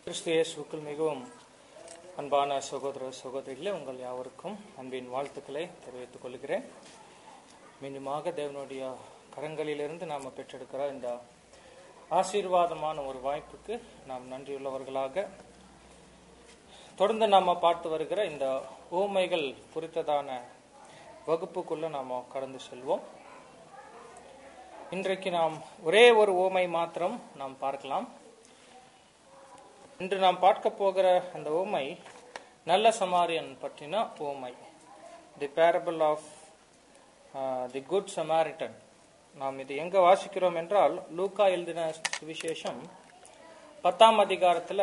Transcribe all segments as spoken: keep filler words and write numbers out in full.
கிறிஸ்து இயேசுவுக்குள் மிகவும் அன்பான சகோதர சகோதரிகளே, உங்கள் யாவருக்கும் அன்பின் வாழ்த்துக்களை தெரிவித்துக் கொள்கிறேன். மீண்டுமாக தேவனுடைய கரங்களிலிருந்து நாம் பெற்றெடுக்கிற இந்த ஆசீர்வாதமான ஒரு வாய்ப்புக்கு நாம் நன்றியுள்ளவர்களாக தொடர்ந்து நாம் பார்த்து வருகிற இந்த ஊமைகள் குறித்ததான வகுப்புக்குள்ள நாம் கடந்து செல்வோம். இன்றைக்கு நாம் ஒரே ஒரு ஊமை மாத்திரம் நாம் பார்க்கலாம். இன்று நாம் பார்க்க போகிற அந்த ஊமை நல்ல சமாரியன் பற்றின ஊமை, the parable of the good Samaritan. நாம் இது எங்க வாசிக்கிறோம் என்றால், லூக்கா எழுதின சுவிசேஷம் பத்தாம் அதிகாரத்துல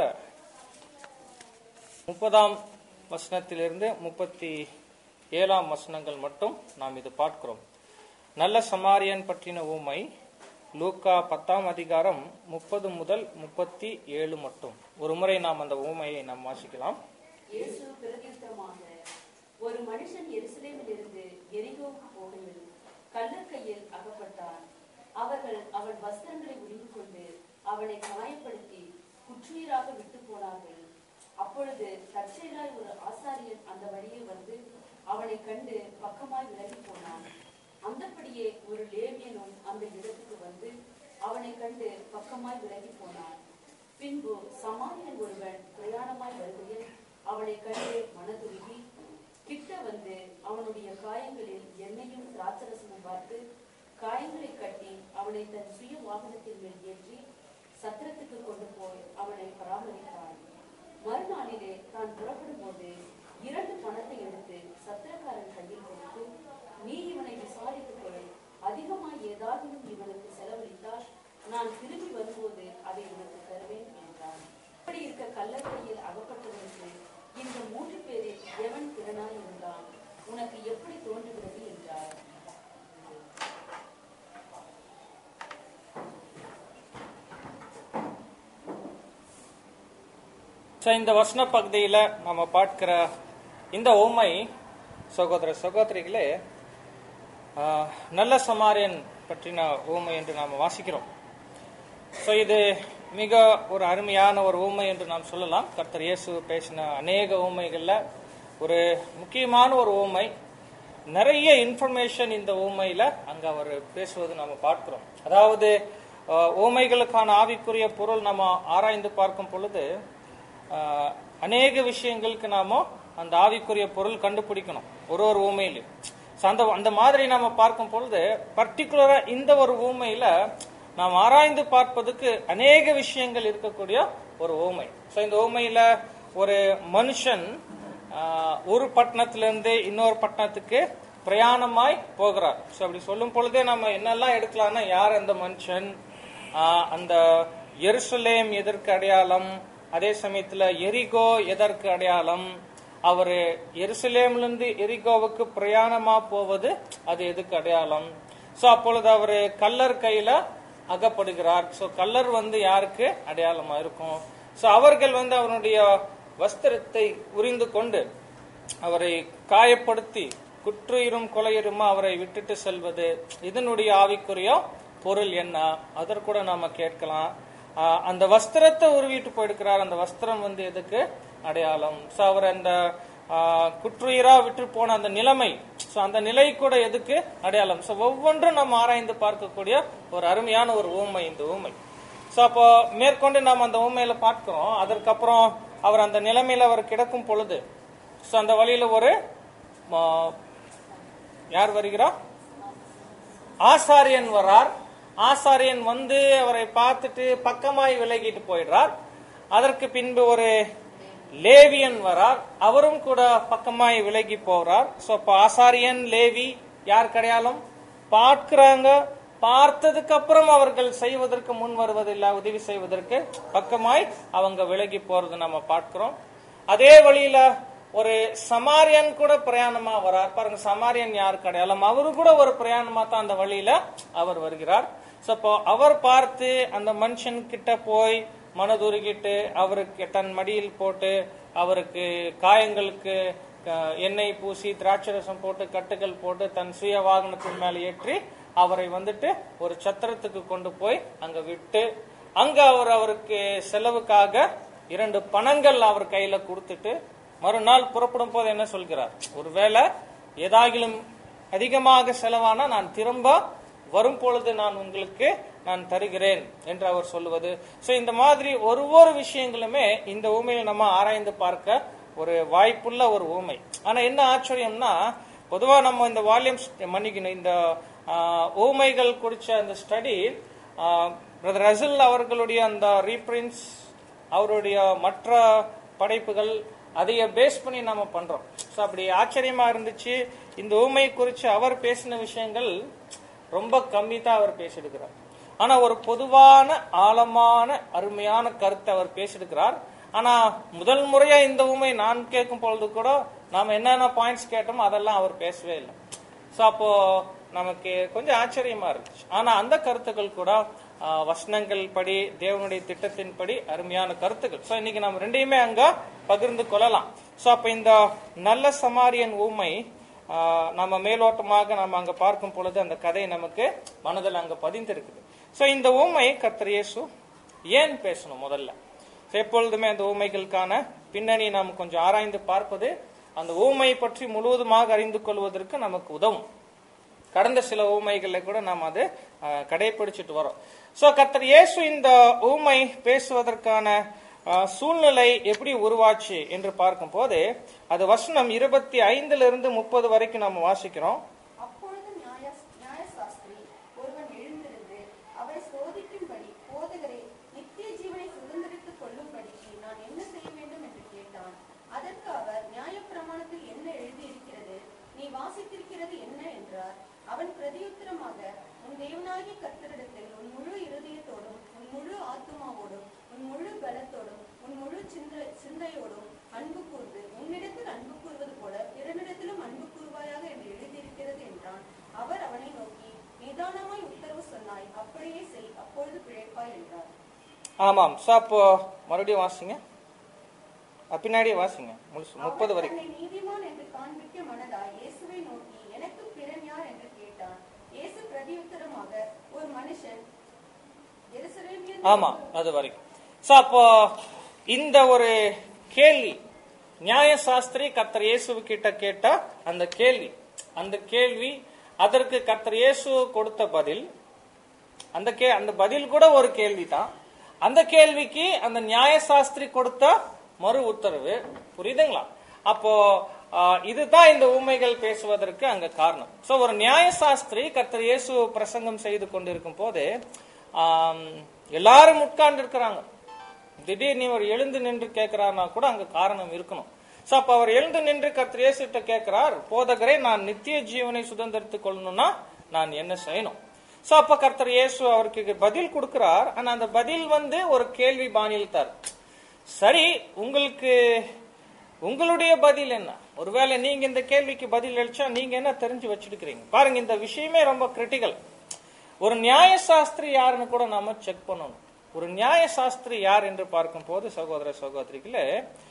முப்பதாம் வசனத்திலிருந்து முப்பத்தி ஏழாம் வசனங்கள் மட்டும் நாம் இது பார்க்கிறோம். நல்ல சமாரியன் பற்றின ஊமை லூக்கா பத்தாம் அதிகாரம் முப்பது முதல் முப்பத்தி ஏழு மட்டும். ஒரு முறை நாம் அந்த ஊமையை நாம் வாசிக்கலாம். இயேசு பிரதியுத்தரமாக, ஒரு மனுஷன் எருசலேமில் இருந்து எரிகோவுக்கு போகையில் கள்ளர் கையில் அகப்பட்டான். அவர்கள் அவன் வஸ்திரங்களை உரிந்து கொண்டு அவனை காயப்படுத்தி குற்றுயிராக விட்டு போனார்கள். அப்பொழுது தற்செயலாய் ஒரு ஆசாரியன் அந்த வழியே வந்து அவனை கண்டு பக்கமாய் விலகி போனான். அந்தபடியே ஒரு லேவியனும் அந்த இடத்துக்கு வந்து அவனை கண்டு பக்கமாய் விலகி போனான். பின்பு சமாரியன் ஒருவன் பிரயாணமாய் வருகையில் அவனை கண்டு மனதுருகி கிட்ட வந்து அவனுடைய காயங்களில் எண்ணெயும் திராட்சரசமும் பார்த்து காயங்களை கட்டி அவனை தன் சுய வாகனத்தின் மேல் ஏற்றி சத்திரத்துக்கு கொண்டு போய் அவனை பராமரித்தான். மறுநாளிலே தான் புறப்படும் போது இரண்டு பணத்தை எடுத்து சத்திரக்காரன் கையில் கொடுத்து, நீ இவனை விசாரித்துக் கொள், அதிகமாய் ஏதாவது இவனுக்கு செலவழித்தால் நான் திரும்பி வரும்போது அதை உனக்கு தருவேன் என்றான். இப்படி இருக்க கள்ளக்கையில் அகப்பட்டவனுக்கு இந்த மூன்று பேரில் எவன் திறனாய் இருந்தான், உனக்கு எப்படி தோன்றுகிறது என்றார். இந்த வசன பகுதியில நாம பார்க்கிற இந்த ஊமை, சகோதர சகோதரிகளே, நல்ல சமாரியன் பற்றின ஊமை என்று நாம் வாசிக்கிறோம். ஸோ இது மிக ஒரு அருமையான ஒரு ஊமை என்று நாம் சொல்லலாம். கர்த்தர் இயேசு பேசின அநேக ஊமைகள்ல ஒரு முக்கியமான ஒரு ஊமை. நிறைய இன்ஃபர்மேஷன் இந்த ஊமையில அங்க அவர் பேசுவது நாம பார்க்கிறோம். அதாவது ஊமைகளுக்கான ஆவிக்குரிய பொருள் நம்ம ஆராய்ந்து பார்க்கும் பொழுது அநேக விஷயங்களுக்கு நாம அந்த ஆவிக்குரிய பொருள் கண்டுபிடிக்கணும் ஒரு ஒரு ஊமையிலும். அந்த அந்த மாதிரி நாம பார்க்கும் பொழுது பர்டிகுலரா இந்த ஒரு ஊமையில நாம் ஆராய்ந்து பார்ப்பதுக்கு அநேக விஷயங்கள் இருக்கக்கூடிய ஒரு ஊமை. ஸோ இந்த ஊமையில ஒரு மனுஷன் ஒரு பட்டணத்திலிருந்து இன்னொரு பட்டணத்துக்கு பிரயாணமாய் போகிறார். ஸோ அப்படி சொல்லும் பொழுதே நம்ம என்னெல்லாம் எடுக்கலாம்னா, யார் அந்த மனுஷன், அந்த எருசலேம் எதற்கு அடையாளம், அதே சமயத்துல எரிகோ எதற்கு அடையாளம், அவரு எருசலேம்ல இருந்து எரிகோவுக்கு பிரயாணமா போவது அது எதுக்கு அடையாளம். சோ அப்பொழுது அவரு கள்ளர் கையில அகப்படுகிறார். சோ கள்ளர் வந்து யாருக்கு அடையாளமா இருக்கும். சோ அவர்கள் வந்து அவனுடைய வஸ்திரத்தை உரிந்து கொண்டு அவரை காயப்படுத்தி குற்றுயிரும் கொலையுருமா அவரை விட்டுட்டு செல்வது, இதனுடைய ஆவிக்குரிய பொருள் என்ன, அதற்கூட நாம கேட்கலாம். அந்த வஸ்திரத்தை உருவிட்டு போயிருக்கிறார். அந்த வஸ்திரம் வந்து எதுக்கு அடையாளம். சோ அவர் அந்த குற்றுயிரா விட்டு போன அந்த நிலைமை, சோ அந்த நிலை கூட எதுக்கு அடையாளம். சோ ஒவ்வொன்றும் நம்ம ஆராய்ந்து பார்க்கக்கூடிய ஒரு அருமையான ஒரு ஊமை இந்த ஊமை. சோ அப்போ மேற்கொண்டு நாம் அந்த ஊமையில பார்க்கிறோம். அதற்கப்புறம் அவர் அந்த நிலைமையில அவர் கிடக்கும் பொழுது, சோ அந்த வழியில ஒரு யார் வருகிறார், ஆசாரியன் வர்றார். ஆசாரியன் வந்து அவரை பார்த்துட்டு பக்கமாய் விலகிட்டு போயிடுறார். அதற்கு பின்பு ஒரு லேவியன் வரார், அவரும் கூட பக்கமாய் விலகி போறார். சோ அப்ப ஆசாரியன் லேவி யார் அடையாளம் பார்க்கிறாங்க. பார்த்ததுக்கு அப்புறம் அவர்கள் செய்வதற்கு முன் வருவதில்லை, உதவி செய்வதற்கு பக்கமாய் அவங்க விலகி போறது நம்ம பார்க்கிறோம். அதே வழியில ஒரு சமாரியன் கூட பிரயாணமா வரார். பாருங்க, சமாரியன் யாருக்கு அடையாளம், அவரு கூட ஒரு பிரயாணமா தான் அந்த வழியில அவர் வருகிறார். சோ அப்போ அவர் பார்த்து அந்த மனுஷன் கிட்ட போய் மனதுருகிட்டு அவருக்கு தன் மடியில் போட்டு அவருக்கு காயங்களுக்கு எண்ணெய் பூசி திராட்சரசம் போட்டு கட்டுகள் போட்டு தன் சுய வாகனத்தின் மேல ஏற்றி அவரை வந்துட்டு ஒரு சத்திரத்துக்கு கொண்டு போய் அங்க விட்டு அங்க அவர் அவருக்கு செலவுக்காக இரண்டு பணங்கள் அவர் கையில கொடுத்துட்டு மறுநாள் புறப்படும் போது என்ன சொல்கிறார்? ஒருவேளை ஏதாகிலும் அதிகமாக செலவானா நான் திரும்ப வரும் பொழுது நான் உங்களுக்கு நான் தருகிறேன் என்று அவர் சொல்லுவது. சோ இந்த மாதிரி ஒரு ஒரு விஷயங்களுமே இந்த ஊமையை நம்ம ஆராய்ந்து பார்க்க ஒரு வாய்ப்புள்ள ஒரு ஊமை. ஆனா என்ன ஆச்சரியம்னா, பொதுவா நம்ம இந்த வால்யூம்ஸ் மன்னிக்கணும், இந்த ஊமைகள் குறிச்ச அந்த ஸ்டடி பிரதர் ரசல் அவர்களுடைய அந்த ரீப்ரின்ஸ், அவருடைய மற்ற படைப்புகள், அதைய பேஸ் பண்ணி நாம பண்றோம். சோ அப்படி ஆச்சரியமா இருந்துச்சு. இந்த ஊமை குறிச்சு அவர் பேசின விஷயங்கள் ரொம்ப கம்மி தான் அவர் பேசியிருக்கிறார். ஆனா ஒரு பொதுவான ஆழமான அருமையான கருத்தை அவர் பேசியிருக்கிறார். ஆனா முதல் முறையா இந்த ஊமை நான் கேட்கும் பொழுது கூட நாம என்னென்ன பாயிண்ட்ஸ் கேட்டோமோ அதெல்லாம் அவர் பேசவே இல்லை. சோ அப்போ நமக்கு கொஞ்சம் ஆச்சரியமா இருந்துச்சு. ஆனா அந்த கருத்துக்கள் கூட வசனங்கள் படி, தேவனுடைய திட்டத்தின்படி அருமையான கருத்துக்கள். சோ இன்னைக்கு நம்ம ரெண்டையுமே அங்க பகிர்ந்து கொள்ளலாம். சோ அப்ப இந்த நல்ல சமாரியன் ஊமை நம்ம மேலோட்டமாக நம்ம அங்க பார்க்கும் பொழுது அந்த கதை நமக்கு மனதில் அங்க பதிந்திருக்குது. சோ இந்த ஊமை கர்த்தர் இயேசு ஏன் பேசணும்? முதல்ல எப்பொழுதுமே அந்த ஊமைகளுக்கான பின்னணி நாம் கொஞ்சம் ஆராய்ந்து பார்ப்பது அந்த ஊமை பற்றி முழுவதுமாக அறிந்து கொள்வதற்கு நமக்கு உதவும். கடந்த சில ஊமைகளை கூட நாம் அது கடைபிடிச்சிட்டு வரோம். சோ கர்த்தர் இயேசு இந்த ஊமை பேசுவதற்கான சூழ்நிலை எப்படி உருவாச்சு என்று பார்க்கும் போது அது வசனம் இருபத்தி ஐந்துல இருந்து முப்பது வரைக்கும் நம்ம வாசிக்கிறோம். அப்பொழுது நியாயசாஸ்திரி ஒருவன் எழுந்திருந்து அவரை சோதிக்கும்படி, போதகரே, நித்திய ஜீவனை சுதந்திரித்துக் கொள்ளும்படிக்கு நான் என்ன செய்ய வேண்டும் என்று கேட்டான். அதற்கு அவர், நியாயப்பிரமாணத்தில் என்ன எழுதியிருக்கிறது? நீ வாசித்திருக்கிறது என்ன என்றார். அவன் பிரதியுத்தரமாக, உன் தேவனாகிய கர்த்தரிடத்தில் உன் முழு இருதயத்தோடும், உன் முழு ஆத்துமாவோடும், உன் முழு பலத்தோடும், உன் முழு சிந்தையோடும் அன்பு கூர்ந்து, உன்னிடத்தில் அன்பு கூறுவது போல பிறனிடத்திலும் அன்பு கூறுவாயாக என்று எழுதியிருக்கிறது என்றான். அவர் அவனை நோக்கி, நிதானமாய் உத்தரவு சொன்னாய், அப்படியே செய், அப்பொழுது பிழைப்பாய் என்றார். ஆமாம். அப்போ மறுபடியும் வாசிங்க, பின்னாடியே வாசிங்க முப்பது வரைக்கும். நீதிமான் என்று காண்பிக்க மனதாய் இயேசுவை நோக்கி, எனக்கு பிறன் யார் என்று கேட்டான். இயேசு பிரதியுத்தரமாக, ஒரு மனுஷன். ஆமா, அது வரைக்கும். சோ அப்போ இந்த ஒரு கேள்வி நியாயசாஸ்திரி கர்த்தர் இயேசு கிட்ட கேட்ட அந்த கேள்வி, அந்த கேள்வி அதற்கு கர்த்தர் இயேசு கொடுத்த பதில், அந்த கே அந்த பதில் கூட ஒரு கேள்வி தான். அந்த கேள்விக்கு அந்த நியாயசாஸ்திரி கொடுத்த மறு உத்தரவு. புரியுதுங்களா? அப்போ இதுதான் இந்த ஊமைகள் பேசுவதற்கு அங்க காரணம். சோ ஒரு நியாயசாஸ்திரி கர்த்தர் இயேசு பிரசங்கம் செய்து கொண்டிருக்கும் போது எல்லாரும் உட்கார்ந்து இருக்கிறாங்க. திடீர்னு அவர் எழுந்து நின்று கேட்கிறார்னா கூட அங்க காரணம் இருக்கணும். சோ அப்ப அவர் எழுந்து நின்று கர்த்தர் இயேசு கிட்ட கேட்கிறார், போதகரே, நான் நித்திய ஜீவனை சுதந்திரித்துக் கொள்ளணும்னா நான் என்ன செய்யணும்? சோ அப்ப கர்த்தர் இயேசு அவருக்கு பதில் கொடுக்கிறார். ஆனா அந்த பதில் வந்து ஒரு கேள்வி பாணியில் தார். சரி, உங்களுக்கு உங்களுடைய பதில் என்ன? ஒருவேளை நீங்க இந்த கேள்விக்கு பதில் அளிச்சா நீங்க என்ன தெரிஞ்சு வச்சிருக்கிறீங்க? பாருங்க, இந்த விஷயமே ரொம்ப கிரிட்டிக்கல். ஒரு நியாயசாஸ்திரி யாருன்னு கூட நாம செக் பண்ணணும். ஒரு நியாயசாஸ்திரி யார் என்று பார்க்கும் போது சகோதர சகோதரிகளே,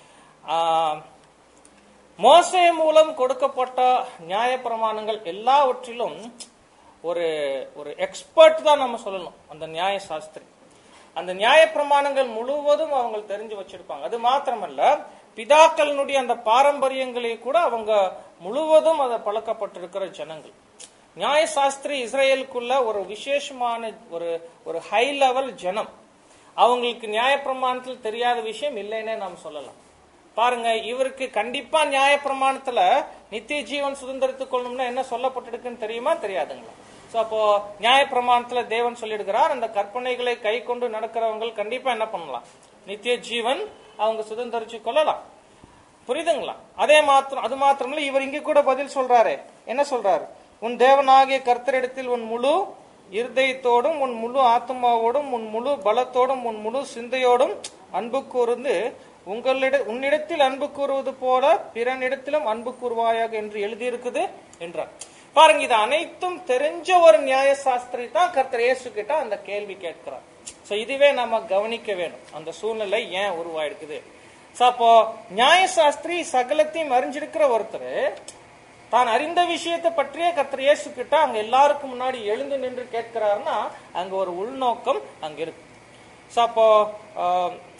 மோசே மூலம் கொடுக்கப்பட்ட நியாய பிரமாணங்கள் எல்லாவற்றிலும் ஒரு ஒரு எக்ஸ்பர்ட் தான் நம்ம சொல்லணும் அந்த நியாயசாஸ்திரி. அந்த நியாய பிரமாணங்கள் முழுவதும் அவங்க தெரிஞ்சு வச்சிருப்பாங்க. அது மாத்திரமல்ல, பிதாக்களினுடைய அந்த பாரம்பரியங்களை கூட அவங்க முழுவதும் அதை பழக்கப்பட்டிருக்கிற ஜனங்கள். நியாயசாஸ்திரி இஸ்ரேலுக்குள்ள ஒரு விசேஷமான ஒரு ஒரு ஹை லெவல் ஜனம். அவங்களுக்கு நியாய பிரமாணத்தில் தெரியாத விஷயம் இல்லைன்னே நாம் சொல்லலாம். பாருங்க, இவருக்கு கண்டிப்பா நியாய பிரமாணத்துல நித்திய ஜீவன் சுதந்திரத்துக் கொள்ளணும்னா என்ன சொல்லப்பட்டிருக்குன்னு தெரியுமா தெரியாதுங்களா? சோ அப்போ நியாய பிரமாணத்துல தேவன் சொல்லிடுகிறார், அந்த கற்பனைகளை கை கொண்டு நடக்கிறவங்க கண்டிப்பா என்ன பண்ணலாம்? நித்திய ஜீவன் அவங்க சுதந்திரிச்சு கொள்ளலாம். புரியுதுங்களா? அதே மாத்திரம் அது மாத்திரமில்ல, இவர் இங்க கூட பதில் சொல்றாரு. என்ன சொல்றாரு? உன் தேவனாகிய கர்த்தரிடத்தில் உன் முழு இருதயத்தோடும், உன் முழு ஆத்மாவோடும், உன் முழு பலத்தோடும், உன் முழு சிந்தையோடும் அன்பு கூர்ந்து, உங்களிட உன்னிடத்தில் அன்பு கூறுவது போல பிறனிடத்திலும் அன்பு கூறுவாயாக என்று எழுதியிருக்குது என்றார். பாருங்க, இது அனைத்தும் தெரிஞ்ச ஒரு நியாயசாஸ்திரி தான் கர்த்தர் இயேசு கிட்ட அந்த கேள்வி கேட்கிறார். சோ இதுவே நம்ம கவனிக்க வேணும், அந்த சூழ்நிலை ஏன் உருவாயிருக்குது. சோ அப்போ நியாயசாஸ்திரி சகலத்தையும் அறிஞ்சிருக்கிற ஒருத்தர் தான் அறிந்த விஷயத்தை பற்றிய கர்த்தர் இயேசு கிட்ட அங்க எல்லாருக்கும் முன்னாடி எழுந்து நின்று கேட்கிறாருன்னா அங்க ஒரு உள்நோக்கம் அங்க இருக்கு. சோ அப்போ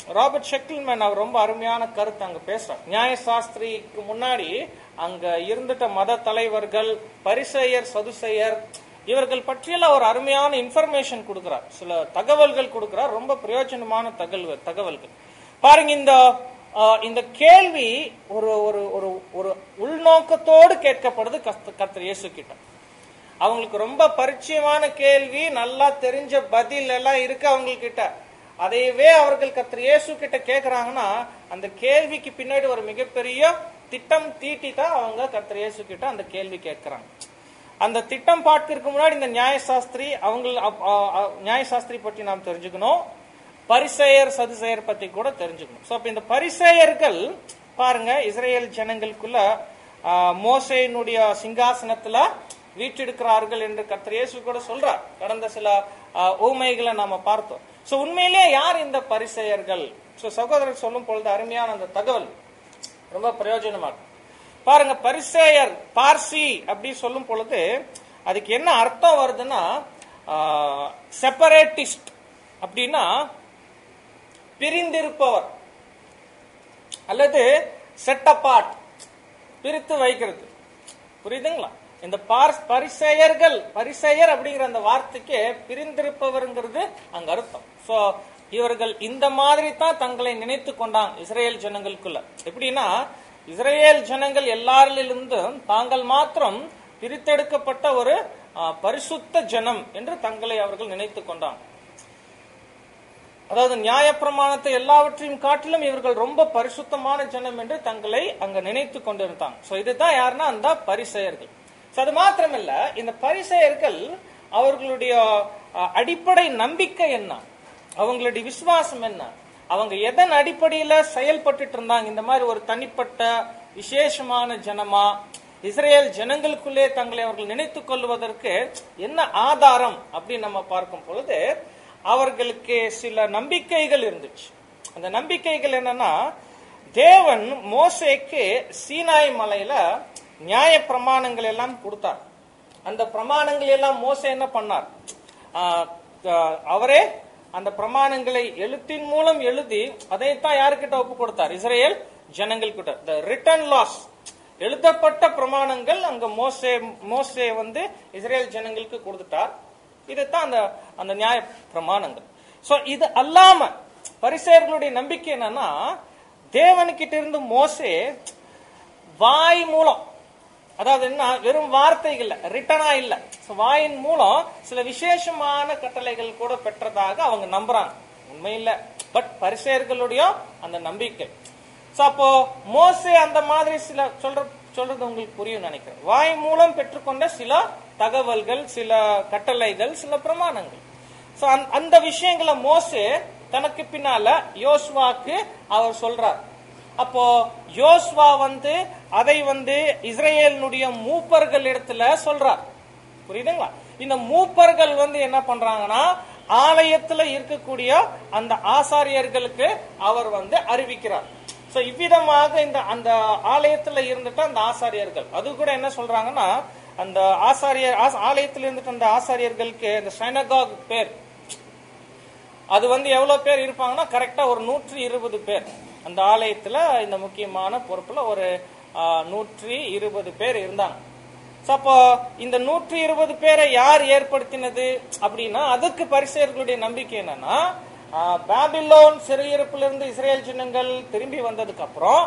ராபர்ட் ஷெக்கில்மேன் அவர் ரொம்ப அருமையான கருத்து அங்க பேசுறார். நியாயசாஸ்திரிக்கு முன்னாடி அங்க இருந்துட்ட மத தலைவர்கள், பரிசேயர், சதுசேயர், இவர்கள் பற்றியெல்லாம் ஒரு அருமையான இன்ஃபர்மேஷன் கொடுக்கிறார், சில தகவல்கள் கொடுக்கிறார், ரொம்ப பிரயோஜனமான தகவல் தகவல்கள் பாருங்க. இந்த இந்த கேள்வி ஒரு ஒரு ஒரு உள்நோக்கத்தோடு கேட்கப்படுது கர்த்தர் இயேசு கிட்ட. அவங்களுக்கு ரொம்ப பரிச்சயமான கேள்வி, நல்லா தெரிஞ்ச பதில் எல்லாம் இருக்கு அவங்க கிட்ட. அதையவே அவர்கள் கர்த்தர் இயேசு கிட்ட கேட்கறாங்கன்னா அந்த கேள்விக்கு பின்னாடி ஒரு மிகப்பெரிய திட்டம் தீட்டி தான் அவங்க கர்த்தர் இயேசு கிட்ட அந்த கேள்வி கேட்கிறாங்க. அந்த திட்டம் பார்க்கறதுக்கு முன்னாடி இந்த நியாயசாஸ்திரி அவங்க நியாயசாஸ்திரி பற்றி நாம் தெரிஞ்சுக்கணும், பரிசேயர் சதுசேயர் பத்தி கூட தெரிஞ்சுக்கணும். சோ அப்ப இந்த பரிசேயர்கள் பாருங்க, இஸ்ரேல் ஜனங்களுக்குள்ள மோசேயினுடைய சிங்காசனத்துல வீற்றிருக்கிறார்கள் என்று கர்த்தர் இயேசு கூட சொல்றார். கடந்த சில ஊமைகளை நாம பார்த்தோம். சோ உண்மையிலேயே யார் இந்த பரிசேயர்கள்? சோ சகோதரர் சொல்லும் பொழுது அருமையான அந்த தகவல் ரொம்ப பிரயோஜனமா பாருங்க. பரிசேயர், பார்சி அப்படி சொல்லும் பொழுது அதுக்கு என்ன அர்த்தம் வருதுன்னா, செப்பரேட்டிஸ்ட் அப்படின்னா பிரிந்திருப்பவர் அல்லது செட் அபார்ட், பிரித்து வைக்கிறது. புரியுதுங்களா? இந்த பரிசேயர்கள், பரிசேயர் அப்படிங்கிற அந்த வார்த்தைக்கு பிரிந்திருப்பவர்ங்கிறது அங்க அர்த்தம். சோ இவர்கள் இந்த மாதிரி தான் தங்களை நினைத்து கொண்டாங்க இஸ்ரேல் ஜனங்களுக்குள்ள. எப்படின்னா, இஸ்ரேல் ஜனங்கள் எல்லாரிலிருந்தும் தாங்கள் மாத்திரம் பிரித்தெடுக்கப்பட்ட ஒரு பரிசுத்த ஜனம் என்று தங்களை அவர்கள் நினைத்து கொண்டாங்க. அதாவது நியாயப்பிரமாணத்தை எல்லாவற்றையும் காட்டிலும் இவர்கள் ரொம்ப பரிசுத்தமான ஜனம் என்று தங்களை அங்க நினைத்து கொண்டிருந்தாங்க. சோ இதுதான் யாருன்னா அந்த பரிசேயர்கள். அது மாத்திரமல்ல, இந்த பரிசேயர்கள் அவர்களுடைய அடிப்படை நம்பிக்கை என்ன, அவங்களுடைய விசுவாசம் என்ன, அவங்க எதன் அடிப்படையில செயல்பட்டு இருந்தாங்க, இந்த மாதிரி ஒரு தனிப்பட்ட விசேஷமான ஜனமா இஸ்ரேல் ஜனங்களுக்குள்ளே தங்களை அவர்கள் நினைத்துக் கொள்வதற்கு என்ன ஆதாரம் அப்படின்னு நம்ம பார்க்கும் பொழுது அவர்களுக்கு சில நம்பிக்கைகள் இருந்துச்சு. அந்த நம்பிக்கைகள் என்னன்னா, தேவன் மோசேக்கு சீனாய் மலையில நியாய பிரமாணங்கள் எல்லாம் கொடுத்தார். அந்த பிரமாணங்கள் எல்லாம் மோசே என்ன பண்ணார், அவரே அந்த பிரமாணங்களை எழுத்தின் மூலம் எழுதி அதைத்தான் யாருக்கிட்ட ஒப்பு கொடுத்தார், இஸ்ரேல் ஜனங்கள் கிட்ட. தி ரிட்டன் லாஸ், எழுதப்பட்ட பிரமாணங்கள் அங்க மோசே மோசே வந்து இஸ்ரேல் ஜனங்களுக்கு கொடுத்துட்டார். இதுதான் அந்த அந்த நியாய பிரமாணங்கள். சோ இது அல்லாம பரிசேயர்களுடைய நம்பிக்கை என்னன்னா, தேவனுக்கிட்ட இருந்து மோசே வாய் மூலம், அதாவது என்ன, வெறும் வார்த்தைகள் ரிட்டனா இல்ல, வாயின் மூலம் சில விசேஷமான கட்டளைகள் கூட பெற்றதாக அவங்க நம்புறாங்க. உண்மை இல்ல, பட் பரிசேயர்களுடைய அந்த நம்பிக்கை. அப்போ மோசே அந்த மாதிரி சில சொல்ற சொல்றது உங்களுக்கு புரியும் நினைக்கிறேன். வாய் மூலம் பெற்றுக்கொண்ட சில தகவல்கள், சில கட்டளைகள், சில பிரமாணங்கள். அந்த விஷயங்களை மோசே தனக்கு பின்னால யோசுவாக்கு அவர் சொல்றார். அப்போ யோசுவா வந்து அதை வந்து இஸ்ரேலினுடைய மூப்பர்கள் இடத்துல சொல்றார். புரியுதுங்களா? இந்த மூப்பர்கள் வந்து என்ன பண்றாங்கன்னா, ஆலயத்துல இருக்கக்கூடிய அந்த ஆசாரியர்களுக்கு அவர் வந்து அறிவிக்கிறார். சோ இவ்விதமாக இந்த அந்த ஆலயத்துல இருந்துட்டு அந்த ஆசாரியர்கள் அது கூட என்ன சொல்றாங்கன்னா, அந்த ஆசாரியர் ஆலயத்தில் இருந்துட்டு அந்த ஆசாரியர்களுக்கு இந்த சைனகாக் பேர், அது வந்து எவ்வளவு பேர் இருப்பாங்கன்னா கரெக்டா ஒரு நூற்றி இருபது பேர் அந்த ஆலயத்துல இந்த முக்கியமான பொறுப்புல ஒரு நூற்றி இருபது பேர் இருந்தாங்க. அப்போ இந்த நூற்றி இருபது பேரை யார் ஏற்படுத்தினது அப்படின்னா, அதுக்கு பரிசேயர்களுடைய நம்பிக்கை என்னன்னா, பாபிலோன் சிறையிருப்பிலிருந்து இஸ்ரேல் ஜனங்கள் திரும்பி வந்ததுக்கு அப்புறம்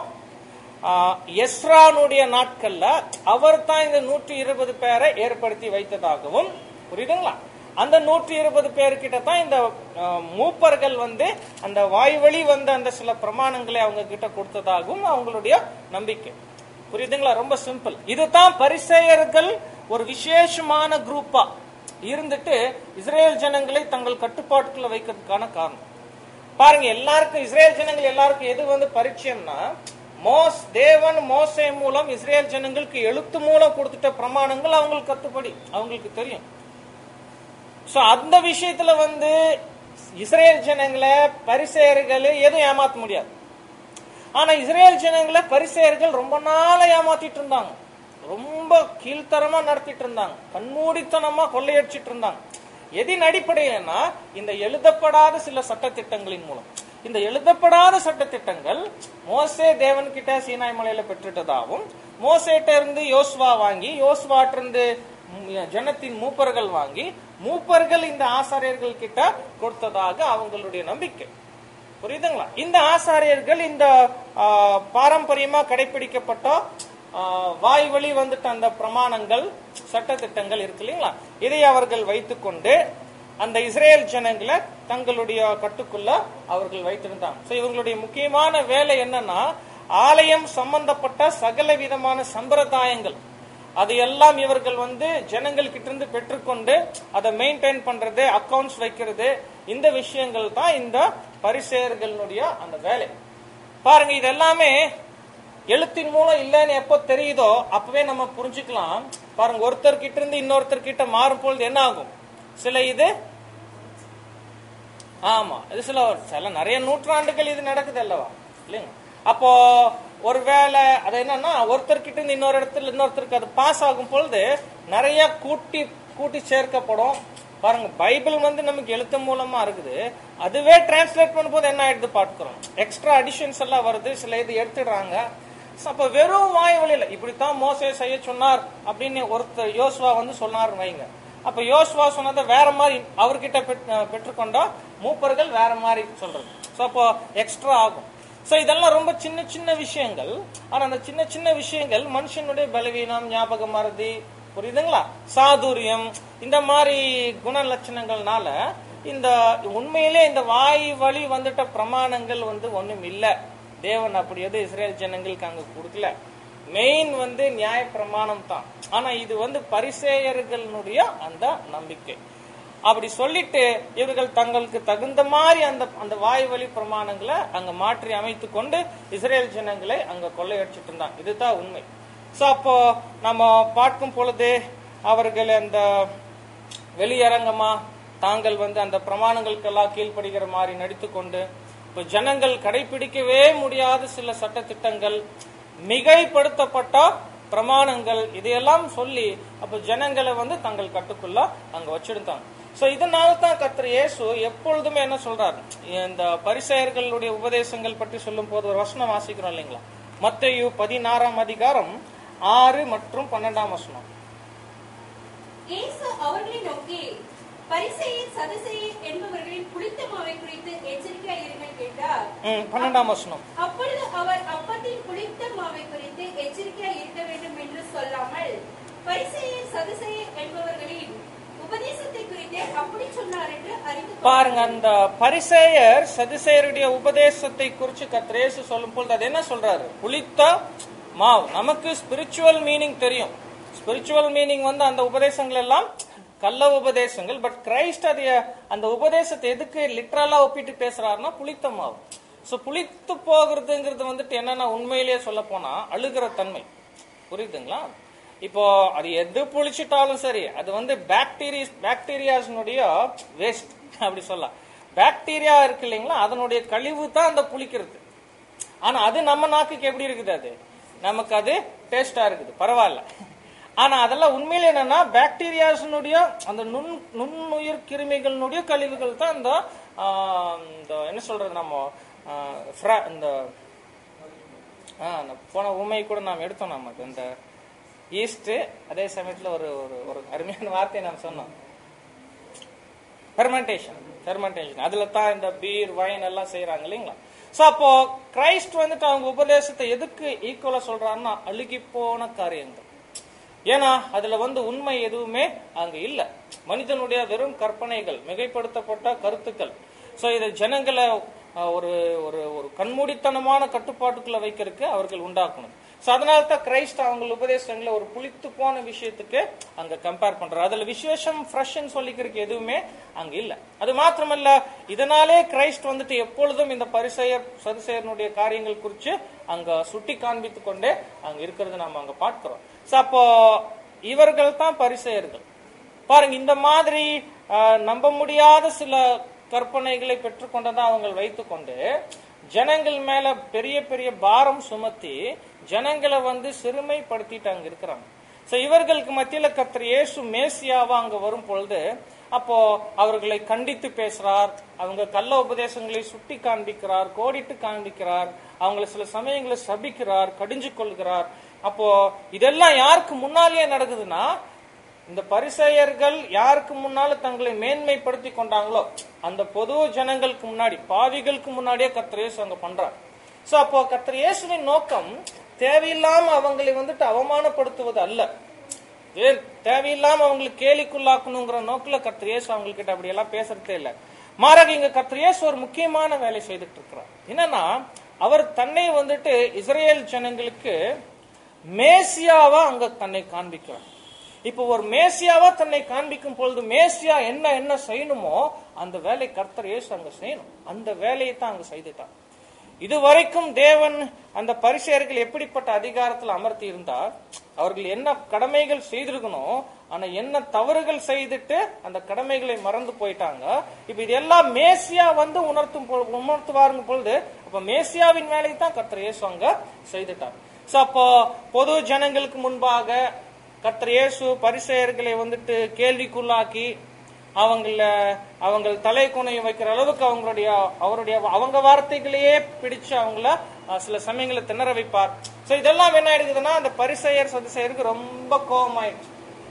எஸ்ரானுடைய நாட்கள்ல அவர் தான் இந்த நூற்றி இருபது பேரை ஏற்படுத்தி வைத்ததாகவும், புரியுதுங்களா, அந்த நூற்றி இருபது பேர்கிட்ட தான் இந்த மூப்பர்கள் வந்து அந்த வாய்வழி வந்த அந்த சில பிரமாணங்களை அவங்க கிட்ட கொடுத்ததாகவும் அவங்களுடைய நம்பிக்கை. புரியுதுங்களா? ரொம்ப சிம்பிள். இதுதான் பரிசேயர்கள் ஒரு விசேஷமான குரூப்பா இருந்துட்டு இஸ்ரேல் ஜனங்களை தங்கள் கட்டுப்பாட்டுக்குள்ள வைக்கிறதுக்கான காரணம். பாருங்க, எல்லாருக்கும் இஸ்ரேல் ஜனங்கள் எல்லாருக்கும் எது வந்து பரிச்சயம்னா, மோஸ் தேவன் மோசே மூலம் இஸ்ரேல் ஜனங்களுக்கு எழுத்து மூலம் கொடுத்துட்ட பிரமாணங்கள் அவங்களுக்கு கத்துப்படி அவங்களுக்கு தெரியும். சோ அந்த விஷயத்துல வந்து இஸ்ரேல் ஜனங்களை பரிசேயர்கள் எதுவும் ஏமாத்த முடியாது. ஆனா இஸ்ரேல் ஜனங்களை பரிசேயர்கள் ரொம்ப நாளா ஏமாத்திட்டு இருந்தாங்க, ரொம்ப கீழ்த்தரமா நடத்திட்டு இருந்தாங்க, கண்மூடித்தனமா கொள்ளையடிச்சிட்டு இருந்தாங்க. எதின் அடிப்படையிலன்னா, இந்த எழுதப்படாத சில சட்ட திட்டங்களின் மூலம். இந்த எழுதப்படாத சட்டத்திட்டங்கள் மோசே தேவன் கிட்ட சீனாய் மலையில பெற்றுட்டதாகவும், மோசேட்ட இருந்து யோசுவா வாங்கி, யோசுவாட்ட இருந்து ஜனத்தின் மூப்பர்கள் வாங்கி, மூப்பர்கள் இந்த ஆசாரியர்கள் கிட்ட கொடுத்ததாக அவங்களுடைய நம்பிக்கை. புரியுதுங்களா? இந்த ஆசாரியர்கள் இந்த பாரம்பரியமா கடைபிடிக்கப்பட்ட வாய் வழி வந்துட்டு அந்த பிரமாணங்கள் சட்டத்திட்டங்கள் இருக்கு இல்லைங்களா, இதை அவர்கள் வைத்துக்கொண்டு அந்த இஸ்ரேல் ஜனங்களை தங்களுடைய கட்டுக்குள்ள அவர்கள் வைத்திருந்தாங்க. சோ இவங்களுடைய முக்கியமான வேலை என்னன்னா, ஆலயம் சம்பந்தப்பட்ட சகல விதமான சம்பிரதாயங்கள் அதையெல்லாம் இவர்கள் வந்து ஜனங்கள் கிட்ட இருந்து பெற்றுக்கொண்டு அதை மெயின்டைன் பண்றது, அக்கவுண்ட்ஸ் வைக்கிறது, இந்த விஷயங்கள் தான் இந்த பரிசேயர்களுடைய அந்த வேலை. பாருங்க, இது எல்லாமே எழுத்தின் மூலம் இல்லைன்னு எப்போ தெரியுதோ அப்பவே நம்ம புரிஞ்சுக்கலாம். பாருங்க, ஒருத்தர் கிட்ட இருந்து இன்னொருத்தர் கிட்ட மாறும் பொழுது என்ன ஆகும்? சில இது ஆமா இது சில சில நிறைய நூற்றாண்டுகள் இது நடக்குது அல்லவா இல்லைங்க. அப்போ ஒருவேளை அது என்னன்னா, ஒருத்தர் கிட்ட இருந்து இன்னொரு இடத்துல இன்னொருத்தருக்கு அது பாஸ் ஆகும் பொழுது நிறைய கூட்டி கூட்டி சேர்க்கப்படும். பாருங்க, பைபிள் வந்து நமக்கு எழுத்து மூலமா இருக்குது, அதுவே டிரான்ஸ்லேட் பண்ணும்போது என்ன ஆயிடுது பார்க்கிறோம், எக்ஸ்ட்ரா அடிஷன்ஸ் எல்லாம் வருது, சில இது எடுத்துடுறாங்க. அப்ப வெறும் வாய் வழியில இப்படித்தான் மோசே செய்ய சொன்னார் அப்படின்னு ஒருத்தர் யோசுவா வந்து சொன்னார் வைங்க. அப்ப யோசுவா சொன்னதை வேற மாதிரி அவர்கிட்ட பெற்றுக்கொண்டா மூப்பர்கள் வேற மாதிரி சொல்றது. சோ அப்போ எக்ஸ்ட்ரா ஆகும். சோ இதெல்லாம் ரொம்ப சின்ன சின்ன விஷயங்கள். ஆனா அந்த சின்ன சின்ன விஷயங்கள் மனுஷனுடைய பலவீனம், ஞாபக மறதி, புரியுதுங்களா, சாதுரியம், இந்த மாதிரி குண லட்சணங்கள்னால இந்த உண்மையிலே இந்த வாய் வழி வந்துட்ட பிரமாணங்கள் வந்து ஒண்ணும் இல்ல. தேவன் அப்படி எது இஸ்ரேல் ஜனங்களுக்கு அங்க கொடுக்கல. மெயின் வந்து நியாய பிரமாணம் தான். ஆனா இது வந்து பரிசேயர்களுடைய அந்த நம்பிக்கை. அப்படி சொல்லிட்டு இவர்கள் தங்களுக்கு தகுந்த மாதிரி அந்த அந்த வாய் வழி பிரமாணங்களை அங்க மாற்றி அமைத்து கொண்டு இஸ்ரேல் ஜனங்களை அங்க கொள்ளையடிச்சிட்டு இருந்தாங்க. இதுதான் உண்மை. சோ அப்போ நம்ம பார்க்கும் பொழுது அவர்கள் அந்த வெளியரங்கமா தாங்கள் வந்து அந்த பிரமாணங்களுக்கெல்லாம் கீழ்ப்படுகிற மாதிரி நடித்து கொண்டு இப்ப ஜனங்கள் கடைபிடிக்கவே முடியாத சில சட்ட திட்டங்கள், மிகைப்படுத்தப்பட்ட பிரமாணங்கள், இதையெல்லாம் சொல்லி அப்ப ஜனங்களை வந்து தங்கள் கட்டுக்குள்ள அங்க வச்சிருந்தாங்க. சோ இதனால தான் கர்த்தர் இயேசு எப்பொழுதுமே என்ன சொல்றாரு, இந்த பரிசேயர்களுடைய உபதேசங்கள் பற்றி சொல்லும் போது ஒரு வசனம் வாசிக்கிறோம் இல்லைங்களா, மத்தேயு பதினாறாம் அதிகாரம் ஆறு மற்றும் பன்னெண்டாம் வசனம். இயேசு அவர்களை நோக்கி, பரிசேயர் சதுசேயர் என்பவர்களின் புளித்த மாவை குறித்து எச்சரிக்கையாக இருங்கள் என்றார். பன்னெண்டாம் வசனம். அப்பொழுது அவர் அப்பத்தின் புளித்த மாவை குறித்து எச்சரிக்கையாக இருக்க வேண்டும் என்று சொல்லாமல், பரிசேயர் சதுசேயர் என்பவர்களின் உபதேசத்தை குறித்து அப்படி சொன்னார் என்று அறிந்து பாருங்க. அந்த பரிசேயர் சதுசேயருடைய உபதேசத்தை குறித்து கர்த்தர் இயேசு சொல்லும் பொழுது அது என்ன சொல்றாரு, புளித்த மாவு. நமக்கு ஸ்பிரிச்சுவல் மீனிங் தெரியும். ஸ்பிரிச்சுவல் மீனிங் வந்து அந்த உபதேசங்கள் எல்லாம் கள்ள உபதேசங்கள். பட் கிரைஸ்ட் அதைய அந்த உபதேசத்தை எதுக்கு லிட்டரலா ஒப்பிட்டு பேசுறாருன்னா புளித்த மாவு. சோ புளித்து போகிறதுங்கிறது வந்துட்டு என்னன்னா, உண்மையிலேயே சொல்ல போனா அழுகிற தன்மை. புரியுதுங்களா? இப்போ அது எது புளிச்சிட்டாலும் சரி, அது வந்து பாக்டீரியா பாக்டீரியாஸ்னுடைய வேஸ்ட் அப்படி சொல்லலாம். பாக்டீரியா இருக்கு இல்லைங்களா, அதனுடைய கழிவு தான் அந்த புளிக்கிறது. ஆனா அது நம்ம நாக்குக்கு எப்படி இருக்குது, அது நமக்கு அது டேஸ்டா இருக்குது, பரவாயில்ல. ஆனா அதெல்லாம் உண்மையில என்னன்னா பாக்டீரியாஸ்னுடைய அந்த நுண் நுண்ணுயிர் கிருமிகளுடைய கழிவுகள் தான் இந்த என்ன சொல்றது, நம்ம இந்த போன உண்மை கூட நாம் எடுத்தோம். நமக்கு இந்த ஈஸ்ட், அதே சமயத்துல ஒரு ஒரு அருமையான வார்த்தையை நாம் சொன்னோம், ஃபெர்மெண்டேஷன். ஃபெர்மெண்டேஷன் அதுல தான் இந்த பீர், வைன் எல்லாம் செய்யறாங்க இல்லைங்களா. சோ அப்போ கிரைஸ்ட் வந்துட்டு அவங்க உபதேசத்தை எதுக்கு ஈக்குவலா சொல்றாருன்னா, அழுகி போன காரியங்கள். ஏன்னா அதுல வந்து உண்மை எதுவுமே அங்க இல்ல. மனிதனுடைய வெறும் கற்பனைகள், மிகைப்படுத்தப்பட்ட கருத்துக்கள். சோ இதை ஜனங்களை ஒரு ஒரு ஒரு கண்மூடித்தனமான கட்டுப்பாட்டுக்குள்ள வைக்கிறதுக்கு அவர்கள் உண்டாக்கணும். சோ அதனால தான் கிரைஸ்ட் அவங்க உபதேசங்களை ஒரு புளித்து போன விஷயத்துக்கு அங்க கம்பேர் பண்றாரு. அதுல விசேஷம் ஃப்ரெஷ்ன்னு சொல்லிக்கிறதுக்கு எதுவுமே அங்க இல்ல. அது மாத்திரமல்ல, இதனாலே கிரைஸ்ட் வந்துட்டு எப்பொழுதும் இந்த பரிசேயர் சதுசேயனுடைய காரியங்கள் குறித்து அங்க சுட்டி காண்பித்து கொண்டே அங்க இருக்கிறது நாம அங்க பார்க்கிறோம். சோ அப்போ இவர்கள் தான் பரிசேயர்கள். பாருங்க, இந்த மாதிரி நம்ப முடியாத சில கற்பனைகளை பெற்றுக்கொண்டதான் அவங்க வைத்துக்கொண்டு ஜனங்கள் மேல பெரிய பெரிய பாரம் சுமத்தி ஜனங்களை வந்து சிறுமைப்படுத்திட்டு அங்க இருக்கிறாங்க. சோ இவர்களுக்கு மத்தியில கர்த்தர் இயேசு மேசியாவா அங்க வரும் பொழுது அப்போ அவர்களை கண்டித்து பேசுறார், அவங்க கள்ள உபதேசங்களை சுட்டி காண்பிக்கிறார், கோடிட்டு காண்பிக்கிறார், அவங்களை சில சமயங்களை சபிக்கிறார், கடிஞ்சு கொள்கிறார். அப்போ இதெல்லாம் யாருக்கு முன்னாலேயே நடக்குதுன்னா, இந்த பரிசேயர்கள் யாருக்கு முன்னால தங்களை மேன்மைப்படுத்தி கொண்டாங்களோ அந்த பொது ஜனங்களுக்கு முன்னாடி, பாவிகளுக்கு முன்னாடியே கர்த்தர் இயேசு அங்க பண்றார். சோ அப்போ கர்த்தர் இயேசுவின் நோக்கம் தேவையில்லாம அவங்களை வந்துட்டு அவமானப்படுத்துவது அல்ல, ஏன் தேவையில்லாம அவங்களுக்கு கேலிக்குள்ளாக்கணுங்கிற நோக்கில கர்த்தர் இயேசு அவங்க கிட்ட அப்படி எல்லாம் பேசுறதே இல்லை. மாறாக இங்க கர்த்தர் இயேசு ஒரு முக்கியமான வேலை செய்துட்டு இருக்கிறார். என்னன்னா, அவர் தன்னை வந்துட்டு இஸ்ரேல் ஜனங்களுக்கு மேசியாவா அங்க தன்னை காண்பிக்கிறார். இப்போ ஒரு மேசியாவா தன்னை காண்பிக்கும் பொழுது மேசியா என்ன என்ன செய்யணுமோ அந்த வேலை கர்த்தர் இயேசு அங்க செய்யணும். அந்த வேலையை தான் அங்க செய்துட்டார். இதுவரைக்கும் தேவன் அந்த பரிசேயர்கள் எப்படிப்பட்ட அதிகாரத்தில் அமர்த்தி இருந்தார், அவர்கள் என்ன கடமைகள் செய்திருக்கணும், ஆனா என்ன தவறுகள் செய்துட்டு அந்த கடமைகளை மறந்து போயிட்டாங்க. இப்ப இதெல்லாம் மேசியா வந்து உணர்த்தும் உணர்த்துவாருங்க பொழுது அப்ப மேசியாவின் வேலையை தான் கர்த்தர் இயேசு அங்க செய்துட்டார். சோ அப்போ பொது ஜனங்களுக்கு முன்பாக கர்த்தர் இயேசு பரிசேயர்களை வந்துட்டு கேள்விக்குள்ளாக்கி அவங்கள அவங்க தலை குனைய வைக்கிற அளவுக்கு அவங்களுடைய அவருடைய அவங்க வார்த்தைகளையே பிடிச்சு அவங்கள சில சமயங்களை திணற வைப்பார். சோ இதெல்லாம் என்ன ஆயிடுதுன்னா, அந்த பரிசேயர் சதுசேயருக்கு ரொம்ப கோபமாயிடுச்சு.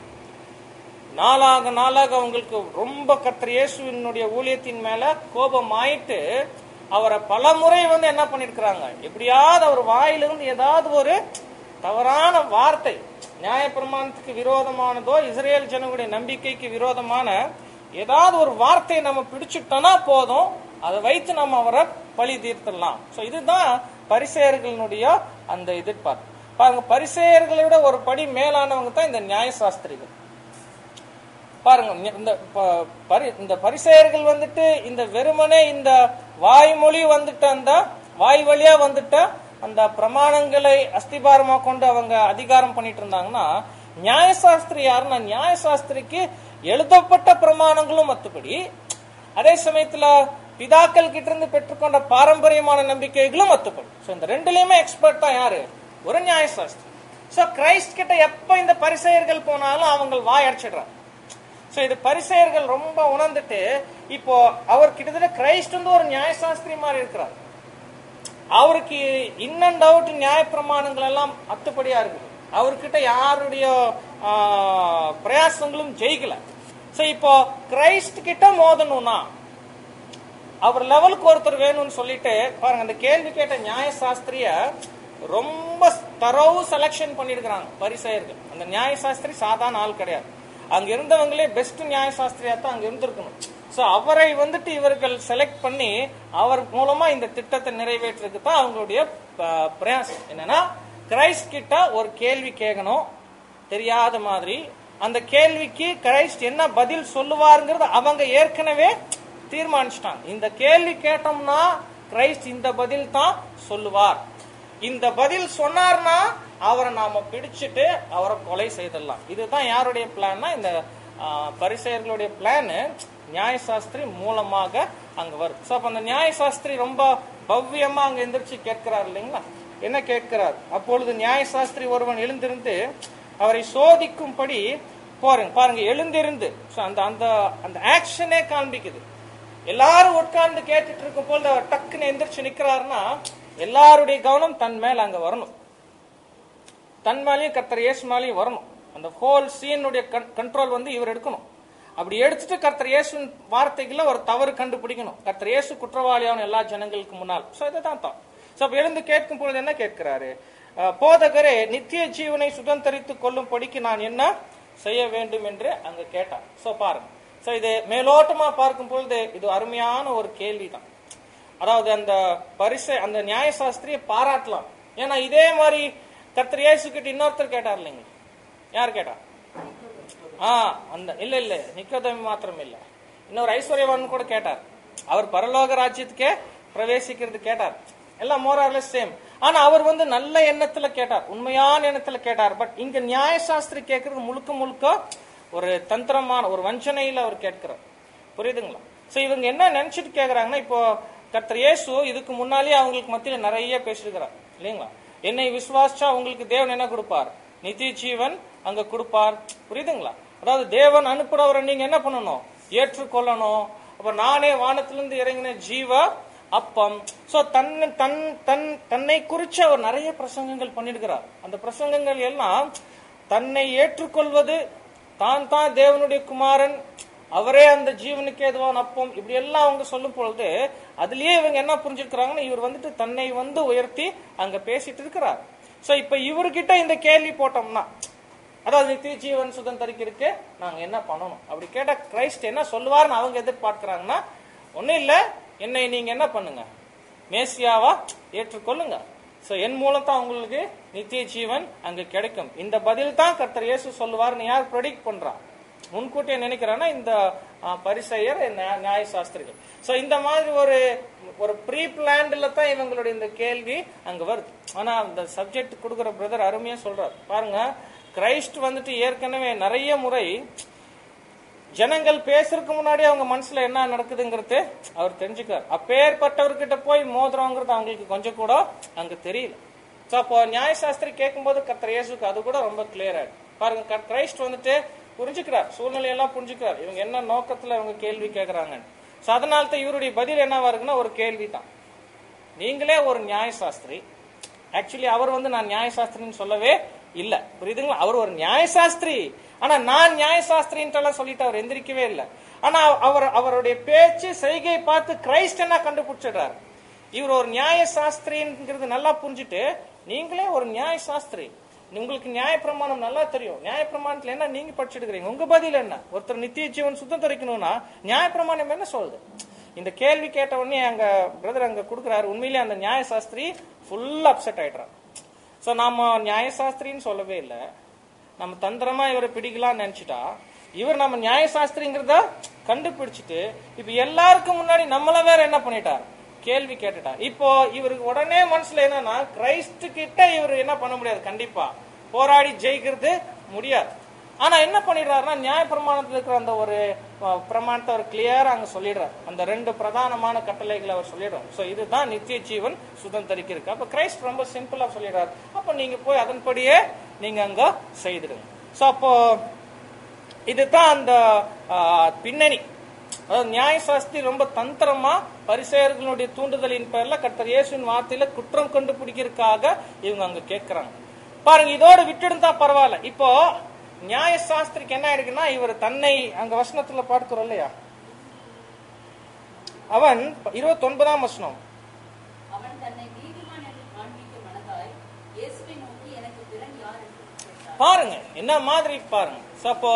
நாளாக நாளாக அவங்களுக்கு ரொம்ப கர்த்தர் இயேசுவினுடைய ஊழியத்தின் மேல கோபம் ஆயிட்டு அவரை பல முறை வந்து என்ன பண்ணிருக்கிறாங்க, எப்படியாவது அவர் வாயிலிருந்து ஏதாவது ஒரு தவறான வார்த்தை, நியாயப்பிரமாணத்துக்கு விரோதமானதோ இஸ்ரேல் ஜனங்களுடைய நம்பிக்கைக்கு விரோதமான ஏதாவது ஒரு வார்த்தையை நம்ம பிடிச்சிட்டோம்னா போதும், அதை வைத்து நம்ம அவரை பழி தீர்த்திடலாம். சோ இதுதான் பரிசேயர்களுடைய அந்த எதிர்பார்ப்பு. பாருங்க, பரிசேயர்களை விட ஒரு படி மேலானவங்க தான் இந்த நியாயசாஸ்திரிகள். பாருங்க, இந்த இந்த பரிசேயர்கள் வந்துட்டு இந்த வெறுமனே இந்த வாய்மொழி வந்துட்டு அந்த வாய் வழியா வந்துட்டு அந்த பிரமாணங்களை அஸ்திபாரமா கொண்டு அவங்க அதிகாரம் பண்ணிட்டு இருந்தாங்கன்னா, நியாயசாஸ்திரி யாருன்னா நியாயசாஸ்திரிக்கு எழுதப்பட்ட பிரமாணங்களும் மத்தபடி, அதே சமயத்துல பிதாக்கள் கிட்ட இருந்து பெற்றுக்கொண்ட பாரம்பரியமான நம்பிக்கைகளும் மத்தபடி. சோ இந்த ரெண்டுலயுமே எக்ஸ்பர்ட் தான் யாரு, ஒரு நியாயசாஸ்திரி. சோ கிரைஸ்ட் கிட்ட எப்ப இந்த பரிசேயர்கள் போனாலும் அவங்க வாய் அடிச்சிடுறாங்க. சோ இது பரிசேயர்கள் ரொம்ப உணர்ந்துட்டு இப்போ அவர் கிட்டத்தட்ட கிரைஸ்ட் வந்து ஒரு நியாயசாஸ்திரி மாதிரி இருக்கிறார். அவருக்கு இன் அண்ட் அவுட் நியாய பிரமாணங்கள் எல்லாம் அத்துப்படியா இருக்குது. அவர்கிட்ட யாருடைய பிரயாசங்களும் ஜெயிக்கல. சோ இப்போ கிரைஸ்ட் கிட்ட மோதணும்னா அவர் லெவலுக்கு ஒருத்தர் வேணும்னு சொல்லிட்டு பாருங்க, அந்த கேள்வி கேட்ட நியாயசாஸ்திரிய ரொம்ப தரவு செலக்ஷன் பண்ணிருக்கிறாங்க பரிசேயர்கள். அந்த நியாயசாஸ்திரி சாதாரண ஆள் கிடையாது, அங்க இருந்தவங்களே பெஸ்ட் நியாயசாஸ்திரியா தான் அங்க இருந்திருக்கணும். சோ அவரை வந்துட்டு இவர்கள் செலக்ட் பண்ணி அவர் மூலமா இந்த திட்டத்தை நிறைவேற்றுறதுக்கு தான் அவங்களுடைய பிரயாசம். என்னன்னா, கிரைஸ்ட் கிட்ட ஒரு கேள்வி கேட்கணும் தெரியாத மாதிரி, அந்த கேள்விக்கு கிரைஸ்ட் என்ன பதில் சொல்லுவாருங்கிறது அவங்க ஏற்கனவே தீர்மானிச்சிட்டாங்க. இந்த கேள்வி கேட்டோம்னா கிரைஸ்ட் இந்த பதில் தான் சொல்லுவார், இந்த பதில் சொன்னார்னா அவரை நாம பிடிச்சிட்டு அவரை கொலை செய்திடலாம். இதுதான் யாருடைய பிளான்னா இந்த பரிசேயர்களுடைய பிளான். நியாயசாஸ்திரி மூலமாக அங்க வருது. சோ அப்ப அந்த நியாயசாஸ்திரி ரொம்ப பவ்யமா அங்க எந்திரிச்சு கேட்கிறார் இல்லைங்களா, என்ன கேட்கிறார்? அப்பொழுது நியாயசாஸ்திரி ஒருவன் எழுந்திருந்து அவரை சோதிக்கும்படி போறேன். பாருங்க, எழுந்திருந்து அந்த அந்த அந்த ஆக்ஷனே காண்பிக்குது. எல்லாரும் உட்கார்ந்து கேட்டுட்டு இருக்கும் போது அவர் டக்குன்னு எந்திரிச்சு நிக்கிறாருன்னா எல்லாருடைய கவனம் தன் மேல அங்க வரணும், தன் மேலேயும் கர்த்தர் இயேசு மேலேயும் வரணும். அந்த ஹோல் சீனுடைய கண்ட்ரோல் வந்து இவர் எடுக்கணும். அப்படி எடுத்துட்டு கர்த்தர் இயேசுவின் வார்த்தைகளை ஒரு தவறு கண்டுபிடிக்கணும். கர்த்தர் இயேசு குற்றவாளியான எல்லா ஜனங்களுக்கு முன்னால். சோ இதுதான் தான். சோ அப்ப எழுந்து கேட்கும் பொழுது என்ன கேட்கிறாரு? போதகரே, நித்திய ஜீவனை சுதந்திரித்துக் கொள்ளும் படிக்கு நான் என்ன செய்ய வேண்டும் என்று அங்க கேட்டார். சோ பாருங்க, சோ இது மேலோட்டமா பார்க்கும் பொழுது இது அருமையான ஒரு கேள்விதான். அதாவது அந்த பரிசை அந்த நியாயசாஸ்திரியை பாராட்டலாம். ஏன்னா இதே மாதிரி கர்த்தர் இயேசு கிட்ட இன்னொருத்தர் கேட்டார் இல்லைங்க. யார் கேட்டா? ஆஹ் அந்த இல்ல இல்ல நிக்கோதேமு மாத்திரம் இல்ல, இன்னொரு ஐஸ்வர்யவான் கூட கேட்டார். அவர் பரலோக ராஜ்யத்துக்கே பிரவேசிக்கிறது கேட்டார். எல்லாம் மோரார்லெஸ் சேம். ஆனா அவர் வந்து நல்ல எண்ணத்துல கேட்டார், உண்மையான எண்ணத்துல கேட்டார். பட் இங்க நியாயசாஸ்திரி கேட்கறது முழுக்க முழுக்க ஒரு தந்திரமான ஒரு வஞ்சனையில அவர் கேட்கிறார். புரியுதுங்களா? சோ இவங்க என்ன நினைச்சிட்டு கேக்குறாங்கன்னா, இப்போ கர்த்தர் இயேசு இதுக்கு முன்னாலேயே அவங்களுக்கு மத்தியில நிறைய பேசிருக்கிறார் இல்லைங்களா. என்னை விசுவாசிச்சா உங்களுக்கு தேவன் என்ன கொடுப்பார்? நித்திய ஜீவன் அங்க கொடுப்பார். புரியுதுங்களா? அதாவது தேவன் அனுப்புறவரை நீங்க என்ன பண்ணணும்? ஏற்றுக்கொள்ளணும். அப்ப நானே வானத்திலிருந்து இறங்கின ஜீவ அப்பம். சோ தன் தன் தன் தன்னை குறிச்சு அவர் நிறைய பிரசங்கங்கள் பண்ணிருக்கிறார். அந்த பிரசங்கங்கள் எல்லாம் தன்னை ஏற்றுக்கொள்வது, தான் தான் தேவனுடைய குமாரன், அவரே அந்த ஜீவனுக்கு ஏதுவான அப்பம், இப்படி எல்லாம் அவங்க சொல்லும் பொழுது அதுலயே இவங்க என்ன புரிஞ்சிருக்கிறாங்கன்னா, இவர் வந்துட்டு தன்னை வந்து உயர்த்தி அங்க பேசிட்டு இருக்கிறார். சோ இப்ப இவர்கிட்ட இந்த கேள்வி போட்டோம்னா, அதாவது நித்திய ஜீவன் சுதந்திரிக்கிறதுக்கு நாங்க என்ன பண்ணணும் அப்படி கேட்டா கிரைஸ்ட் என்ன சொல்லுவார்னு அவங்க எதிர்பார்க்கிறாங்கன்னா, ஒன்னும் இல்ல, என்னை நீங்க என்ன பண்ணுங்க, மேசியாவா ஏற்றுக்கொள்ளுங்க. சோ என் மூலம் தான் உங்களுக்கு நித்திய ஜீவன் அங்க கிடைக்கும். இந்த பதில் தான் கர்த்தர் இயேசு சொல்லுவார்னு யார் ப்ரெடிக்ட் பண்றா? முன்கூட்டியே நினைக்கிறான்னா இந்த பரிசேயர், நியாய சாஸ்திரிகள். சோ இந்த மாதிரி ஒரு ஒரு ப்ரீ பிளான்ல தான் இவங்களுடைய இந்த கேள்வி அங்க வருது. ஆனா இந்த சப்ஜெக்ட் கொடுக்குற பிரதர் அருமையா சொல்றாரு பாருங்க. கிரைஸ்ட் வந்துட்டு ஏற்கனவே நிறைய முறை ஜனங்கள் பேசுறதுக்கு முன்னாடி அவங்க மனசுல என்ன நடக்குதுங்கிறது அவர் தெரிஞ்சுக்கார். அப்பேற்பட்டவர்கிட்ட போய் மோதிரங்கிறது அவங்களுக்கு கொஞ்சம் கூட அங்க தெரியல. சோ அப்போ நியாயசாஸ்திரி கேட்கும் போது கர்த்தர் இயேசுக்கு அது கூட ரொம்ப கிளியர் ஆயிடும். பாருங்க, கிரைஸ்ட் வந்துட்டு புரிஞ்சுக்கிறார், சூழ்நிலையெல்லாம் புரிஞ்சுக்கிறார், இவங்க என்ன நோக்கத்துல இவங்க கேள்வி கேட்கறாங்கன்னு. சோ அதனால தான் இவருடைய பதில் என்னவா இருக்குன்னா ஒரு கேள்வி தான். நீங்களே ஒரு நியாயசாஸ்திரி, ஆக்சுவலி அவர் வந்து நான் நியாயசாஸ்திரின்னு சொல்லவே இல்ல, புரியுதுங்களா? அவர் ஒரு நியாயசாஸ்திரி, ஆனா நான் நியாயசாஸ்திரின்ட்டு சொல்லிட்டு அவர் எந்திரிக்கவே இல்லை. ஆனா அவர் அவருடைய பேச்சு செய்கை பார்த்து கிரைஸ்ட் என்ன கண்டுபிடிச்சிடுறாரு, இவர் ஒரு நியாயசாஸ்திரிங்கிறது நல்லா புரிஞ்சுட்டு, நீங்களே ஒரு நியாயசாஸ்திரி, உங்களுக்கு நியாய பிரமாணம் நல்லா தெரியும், நியாய பிரமாணத்துல என்ன நீங்க படிச்சுட்டு உங்க பதில் என்ன? ஒருத்தர் நித்திய ஜீவன் சுத்தரிக்கணும்னா நியாய பிரமாணம் என்ன சொல்லுது? இந்த கேள்வி கேட்ட உடனே அங்க பிரதர் அங்க கொடுக்குறாரு. உண்மையிலேயே அந்த நியாயசாஸ்திரி ஃபுல் அப்செட் ஆயிடுறாரு. சோ நாம நியாயசாஸ்திரின்னு சொல்லவே இல்லை, நம்ம தந்திரமா இவரை பிடிக்கலாம்னு நினைச்சிட்டா, இவர் நம்ம நியாயசாஸ்திரிங்கிறத கண்டுபிடிச்சிட்டு இப்ப எல்லாருக்கும் முன்னாடி நம்மள வேற என்ன பண்ணிட்டார், கேள்வி கேட்டுட்டார். இப்போ இவருக்கு உடனே மனசுல என்னன்னா, கிரைஸ்ட் கிட்ட இவர் என்ன பண்ண முடியாது, கண்டிப்பா போராடி ஜெயிக்கிறது முடியாது. ஆனா என்ன பண்ணிடுறாருன்னா, நியாய பிரமாணத்துல இருக்கிற அந்த ஒரு பிரமாணத்தை அவர் கிளியரா அங்க சொல்லிடுறாரு. அந்த ரெண்டு பிரதானமான கட்டளைகளை அவர் சொல்லிடுறாரு. சோ இதுதான் நித்திய ஜீவன் சுதந்திரிக்கு இருக்கு. அப்ப கிரைஸ்ட் ரொம்ப சிம்பிளா சொல்லிடுறாரு. அப்ப நீங்க போய் அதன்படியே நீங்க அங்க செய்திடுங்க. சோ அப்போ இதுதான் அந்த பின்னணி. அதாவது நியாயசாஸ்திரி ரொம்ப தந்திரமா பரிசேயர்களுடைய தூண்டுதலின் பேர்ல கர்த்தர் இயேசுவின் வார்த்தையில குற்றம் கண்டுபிடிக்கிறதுக்காக இவங்க அங்க கேட்கிறாங்க. பாருங்க, இதோட விட்டுடுந்தா பரவாயில்ல. இப்போ நியாயசாஸ்திரிக்கு என்ன இருக்குன்னா, இவர் தன்னை அங்க வசனத்துல பார்க்கிறோம் இல்லையா, அவன் இருபத்தி ஒன்பதாம் வசனம், அவன் தன்னை நீதிமான் என்று காண்பிக்க மனதாய் இயேசுவை நோக்கி எனக்கு பிறன் யார் என்று கேட்டான். பாருங்க என்ன மாதிரி பாருங்க. அப்போ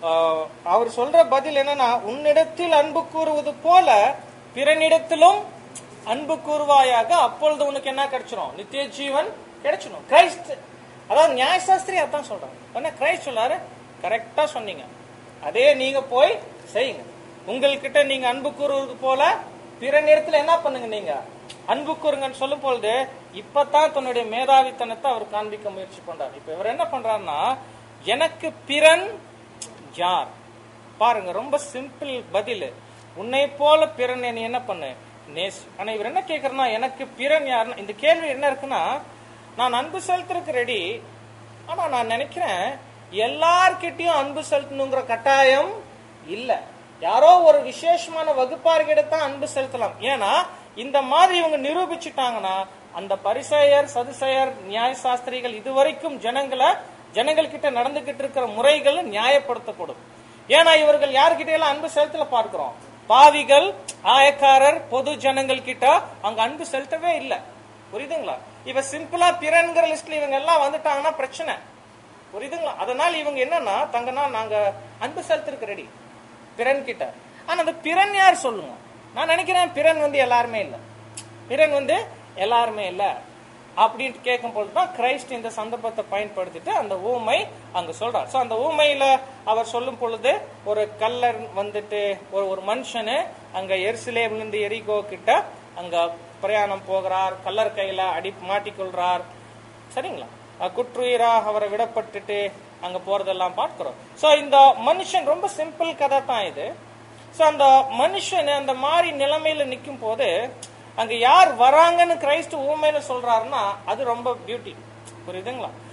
அவர் சொல்ற பதில் என்னன்னா, உன்னிடத்தில் அன்பு கூறுவது போல பிறனிடத்திலும் அன்பு கூறுவாயாக, அப்பொழுது உனக்கு என்ன கிடைச்சிடும், நித்திய ஜீவன் கிடைச்சிடும். கிரைஸ்ட் அதாவது நியாயசாஸ்திரி அதான் சொல்றாங்க. கிரைஸ்ட் சொல்லாரு, கரெக்டா சொன்னீங்க, அதே நீங்க போய் செய்யுங்க. உங்கள்கிட்ட நீங்க அன்பு கூறுவது போல பிறனிடத்துல என்ன பண்ணுங்க, நீங்க அன்பு கூறுங்கன்னு சொல்லும் பொழுது இப்பதான் தன்னுடைய மேதாவித்தனத்தை அவர் காண்பிக்க முயற்சி பண்றாரு. இப்ப இவர் என்ன பண்றாருன்னா, எனக்கு பிறன் யார்? பாருங்க, ரொம்ப சிம்பிள் பதில். உன்னை போல பிறன் நீ என்ன பண்ணு, நேசி. ஆனா இவர் என்ன கேக்குறா, எனக்கு பிறன் யாருன்னா, இந்த கேள்வி என்ன இருக்குன்னா, நான் அன்பு செலுத்துறதுக்கு ரெடி, ஆனா நான் நினைக்கிறேன் எல்லார்கிட்டையும் அன்பு செலுத்தணுங்கிற கட்டாயம் இல்ல, யாரோ ஒரு விசேஷமான வகுப்பார்கிட்ட அன்பு செலுத்தலாம். ஏன்னா இந்த மாதிரி இவங்க நிரூபிச்சுட்டாங்கன்னா, அந்த பரிசேயர் சதுசேயர் நியாயசாஸ்திரிகள் இதுவரைக்கும் ஜனங்களை ஜனங்கள் கிட்ட நடந்துகிட்டு இருக்கிற முறைகள் நியாயப்படுத்தக்கூடும். ஏன்னா இவர்கள் யாருக்கிட்ட எல்லாம் அன்பு செலுத்தல பார்க்கிறோம், பாவிகள், ஆயக்காரர், பொது ஜனங்கள் கிட்ட அங்க அன்பு செலுத்தவே இல்லை. புரியுதுங்களா? இப்ப சிம்பிளா பிறன்கிற லிஸ்ட்ல இவங்க எல்லாம் வந்துட்டாங்கன்னா பிரச்சனை, புரியுதுங்களா? அதனால இவங்க என்னன்னா, தங்கன்னா நாங்க அன்பு செலுத்திருக்க ரெடி பிறன் கிட்ட. ஆனா அந்த பிறன் யார் சொல்லுங்க? நான் நினைக்கிறேன் பிறன் வந்து எல்லாருமே இல்ல, பிறன் வந்து எல்லாருமே இல்ல அப்படின்னு கேட்கும் பொழுதுதான் கிரைஸ்ட் இந்த சந்தர்ப்பத்தை பயன்படுத்திட்டு அந்த ஊமை அங்க சொல்றார். சோ அந்த ஊமையில அவர் சொல்லும் பொழுது, ஒரு கல்லர் வந்துட்டு ஒரு ஒரு மனுஷனு அங்க எருசலேம்ல இருந்து எரிகோ கிட்ட அங்க பிரயாணம் போகிறார், கல்லர் கையில அடி மாட்டிக்கொள்றார், சரிங்களா? குற்றுயிரா அவரை விடப்பட்டுட்டு அங்க போறதெல்லாம் பார்க்கிறோம். சோ இந்த மனுஷன் ரொம்ப சிம்பிள் கதை தான் இது. சோ அந்த மனுஷன் அந்த மாதிரி நிலைமையில நிக்கும் போது அங்க யார் வராங்கன்னு கிரைஸ்ட் ஊமையில சொல்றாருன்னா, அது ரொம்ப பியூட்டி, புரியுதுங்களா?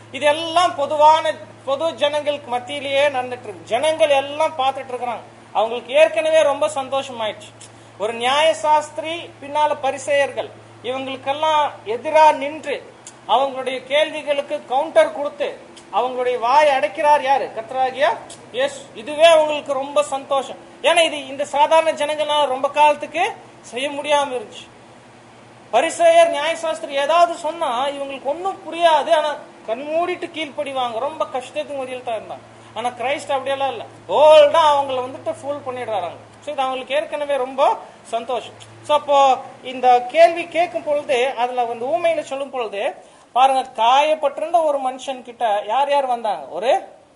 இதெல்லாம் பொதுவான பொது ஜனங்களுக்கு மத்தியிலேயே நடந்துட்டு இருக்கு. ஜனங்கள் எல்லாம் பார்த்துட்டு இருக்கிறாங்க. அவங்களுக்கு ஏற்கனவே ரொம்ப சந்தோஷம் ஆயிடுச்சு. ஒரு நியாய சாஸ்திரி பின்னால பரிசேயர்கள் இவங்களுக்கெல்லாம் எதிரா நின்று அவங்களுடைய கேள்விகளுக்கு கவுண்டர் கொடுத்து அவங்களுடைய வாய் அடைக்கிறார் யாரு? கர்த்தராகிய இயேசு. இதுவே அவங்களுக்கு ரொம்ப சந்தோஷம். ஏன்னா இது இந்த சாதாரண ஜனங்களால ரொம்ப காலத்துக்கு செய்ய முடியாம இருந்துச்சு. பரிசேயர் நியாயசாஸ்திரி ஏதாவது சொன்னா இவங்களுக்கு ஒன்னும் புரியாது. ஆனா கண்மூடிட்டு கீழ்ப்படிவாங்க. ரொம்ப கஷ்டத்துக்கு மதியில் தான் இருந்தாங்க. ஆனா கிரைஸ்ட் அப்படியெல்லாம் இல்ல, போல்டா அவங்களை வந்துட்டு ஃபுல் பண்ணிடுறாங்க. சோ இது அவங்களுக்கு ஏற்கனவே ரொம்ப சந்தோஷம். சோ அப்போ இந்த கேள்வி கேட்கும் பொழுது அதுல வந்து ஊமையில சொல்லும் பொழுது பாருங்க, காயப்பட்டிருந்த ஒரு மனுஷன் கிட்ட யார் யார் வந்தாங்க? ஒரு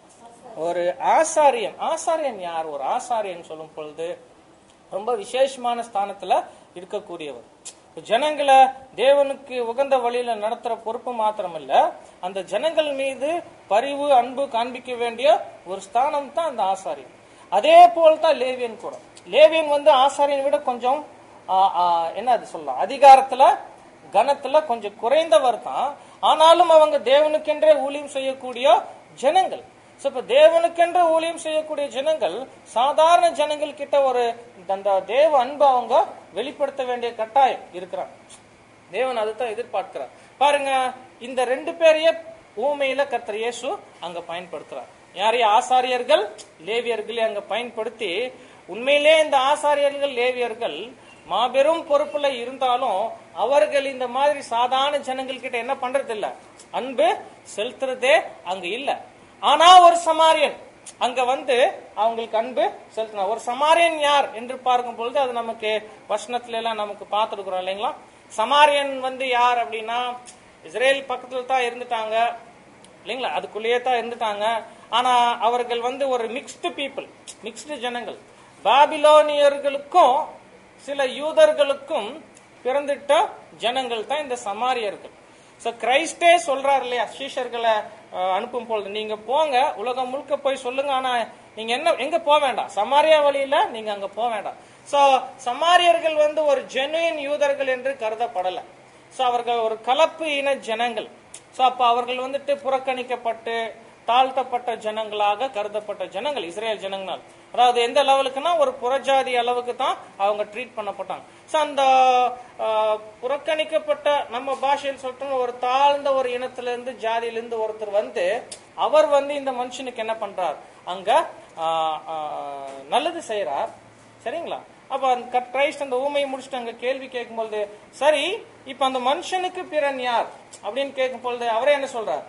ஒரு ஆசாரியன். ஆசாரியன் யார்? ஒரு ஆசாரியன் சொல்லும் பொழுது ரொம்ப விசேஷமான ஸ்தானத்துல இருக்கக்கூடியவர். ஜனங்களை தேவனுக்கு உகந்த வழியில நடத்துற பொறுப்பு மாத்திரம் இல்ல, அந்த ஜனங்கள் மீது பரிவு அன்பு காண்பிக்க வேண்டிய ஒரு ஸ்தானம் தான் அந்த ஆசாரியன். அதே போல் தான் லேவியன் கூட. லேவியன் வந்து ஆசாரியனை விட கொஞ்சம் என்ன அது சொல்லலாம், அதிகாரத்துல கனத்துல கொஞ்சம் குறைந்தவர் தான். ஆனாலும் அவங்க தேவனுக்கென்றே ஊழியம் செய்யக்கூடிய ஜனங்கள். இப்ப தேவனுக்கென்று ஊழியம் செய்யக்கூடிய ஜனங்கள் சாதாரண ஜனங்கள் கிட்ட ஒரு அந்த தேவ அன்பு அவங்க வெளிப்படுத்த வேண்டிய கட்டாயம் இருக்கிறாங்க. தேவன் அதுதான் எதிர்பார்க்கிறார். பாருங்க, இந்த ரெண்டு பேரையே ஊமையில கர்த்தர் இயேசு அங்க பயன்படுத்துறார். யாரைய? ஆசாரியர்கள் லேவியர்களை அங்க பயன்படுத்தி, உண்மையிலே இந்த ஆசாரியர்கள் லேவியர்கள் மாபெரும் பொறுப்புல இருந்தாலும் அவர்கள் இந்த மாதிரி சாதாரண ஜனங்கள் கிட்ட என்ன பண்றது இல்ல, அன்பு செலுத்துறதே அங்க இல்ல. ஆனா ஒரு சமாரியன் அங்க வந்து அவங்களுக்கு அன்பு செலுத்தின ஒரு சமாரியன் யார் என்று பார்க்கும் பொழுது அது நமக்கு வசனத்துல எல்லாம் நமக்கு பார்த்துருக்கிறோம் இல்லைங்களா. சமாரியன் வந்து யார் அப்படின்னா, இஸ்ரேல் பக்கத்துல தான் இருந்துட்டாங்க இல்லைங்களா, அதுக்குள்ளேயே தான் இருந்துட்டாங்க. ஆனா அவர்கள் வந்து ஒரு மிக்ஸ்டு பீப்புள், மிக்ஸ்டு ஜனங்கள். பாபிலோனியர்களுக்கும் சில யூதர்களுக்கும் பிறந்துட்ட ஜனங்கள் தான் இந்த சமாரியர்கள். சோ கிரைஸ்டே சொல்றாரு இல்லையா, சீஷர்களை அனுப்பும் பொழுது நீங்க போங்க, உலகம் முழுக்க போய் சொல்லுங்க, ஆனா நீங்க என்ன எங்க போக வேண்டாம், சமாரியா வழியில நீங்க அங்க போக வேண்டாம். சோ சமாரியர்கள் வந்து ஒரு ஜெனுயின் யூதர்கள் என்று கருதப்படல. சோ அவர்கள் ஒரு கலப்பு இன ஜனங்கள். சோ அப்ப அவர்கள் வந்துட்டு புறக்கணிக்கப்பட்டு தாழ்த்தப்பட்ட ஜனங்களாக கருதப்பட்ட ஜனங்கள் இஸ்ரேல் ஜனங்கள். அதாவது எந்த லெவலுக்குன்னா ஒரு புறஜாதி அளவுக்கு தான் அவங்க ட்ரீட் பண்ணப்பட்டாங்க. சோ அந்த புறக்கணிக்கப்பட்ட, நம்ம பாஷையில் சொல்லிட்டோம், ஒரு தாழ்ந்த ஒரு இனத்துல இருந்து ஜாதியிலிருந்து ஒருத்தர் வந்து அவர் வந்து இந்த மனுஷனுக்கு என்ன பண்றார், அங்க நல்லது செய்யறார். சரிங்களா? அப்ப கிரைஸ்ட் அந்த ஊமையை முடிச்சுட்டு அங்க கேள்வி கேட்கும் பொழுது, சரி இப்ப அந்த மனுஷனுக்கு பிறன் யார் அப்படின்னு கேட்கும் பொழுது அவரே என்ன சொல்றார்?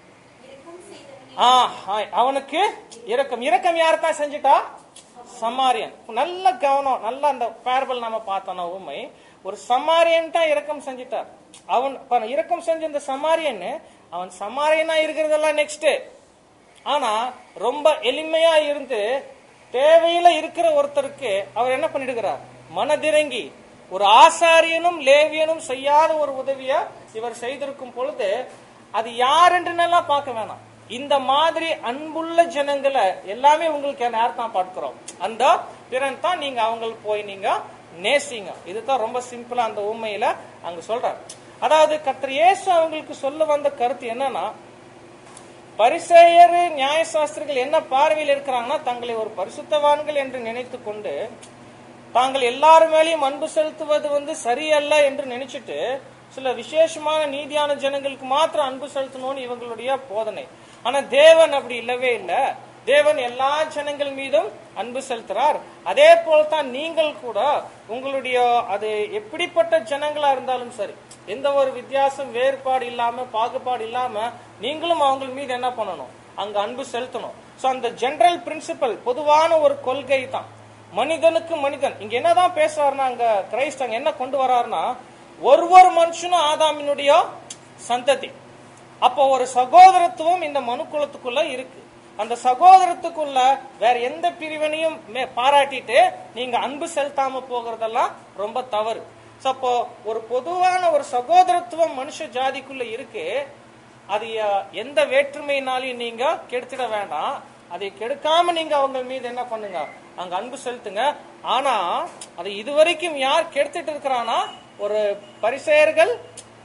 அவனுக்கு இரக்கம். இரக்கம் யாருக்கா செஞ்சுட்டா? சமாரியன். நல்ல கவனம், நல்ல அந்த பேரபிள் நாம பார்த்தோம். ஊமை ஒரு சமாரியன் தான் இரக்கம் செஞ்சுட்டார். அவன் இரக்கம் செஞ்ச இந்த சமாரியன், அவன் சமாரியனா இருக்கிறதெல்லாம் நெக்ஸ்ட். ஆனா ரொம்ப எளிமையா இருந்து தேவையில இருக்கிற ஒருத்தருக்கு அவர் என்ன பண்ணிடுகிறார், மனதிறங்கி ஒரு ஆசாரியனும் லேவியனும் செய்யாத ஒரு உதவிய இவர் செய்திருக்கும் பொழுது அது யார் என்று பார்க்க வேணாம். இந்த மாதிரி அன்புள்ள ஜனங்களை எல்லாமே உங்களுக்கு யார் தான் பார்க்கிறோம், அந்த பிறன் தான் நீங்க அவங்க போய் நீங்க நேசிங்க. இதுதான் ரொம்ப சிம்பிளா அந்த உண்மையில அங்க சொல்றாரு. அதாவது கர்த்தர் இயேசு அவங்களுக்கு சொல்ல வந்த கருத்து என்னன்னா, பரிசேயர் நியாயசாஸ்திரிகள் என்ன பார்வையில் இருக்கிறாங்கன்னா, தங்களை ஒரு பரிசுத்தவான்கள் என்று நினைத்து கொண்டு தாங்கள் எல்லாரும் மேலேயும் அன்பு செலுத்துவது வந்து சரியல்ல என்று நினைச்சிட்டு சில விசேஷமான நீதியான ஜனங்களுக்கு மாத்திரம் அன்பு செலுத்தணும்னு இவங்களுடைய போதனை. ஆனா தேவன் அப்படி இல்லவே இல்லை. தேவன் எல்லா ஜனங்கள் மீதும் அன்பு செலுத்துறார். அதே போல்தான் நீங்கள் கூட உங்களுடைய அது எப்படிப்பட்ட ஜனங்களா இருந்தாலும் சரி, எந்த ஒரு வித்தியாசம் வேறுபாடு இல்லாம பாகுபாடு இல்லாம நீங்களும் அவங்க மீது என்ன பண்ணணும், அங்க அன்பு செலுத்தணும். சோ அந்த ஜெனரல் பிரின்சிபல், பொதுவான ஒரு கொள்கை தான். மனிதனுக்கு மனிதன் இங்க என்னதான் பேசுறாருன்னா, அங்க கிரைஸ்ட் அங்க என்ன கொண்டு வர்றாருன்னா, ஒவ்வொரு மனுஷனும் ஆதாமினுடைய சந்ததி. அப்போ ஒரு சகோதரத்துவம் இந்த மனுக்குலத்துக்குள்ள இருக்கு. அந்த சகோதரத்துக்குள்ள வேற எந்த பிரிவினையும் பாராட்டிட்டு நீங்க அன்பு செலுத்தாம போகிறதெல்லாம் ரொம்ப தவறு. அப்போ ஒரு பொதுவான ஒரு சகோதரத்துவம் மனுஷ ஜாதிக்குள்ள இருக்கு. அது எந்த வேற்றுமையினாலையும் நீங்க கெடுத்துட வேண்டாம். அதை கெடுக்காம நீங்க அவங்க மீது என்ன பண்ணுங்க, அங்க அன்பு செலுத்துங்க. ஆனா அதை இதுவரைக்கும் யார் கெடுத்துட்டு இருக்கிறானா, ஒரு பரிசேயர்கள்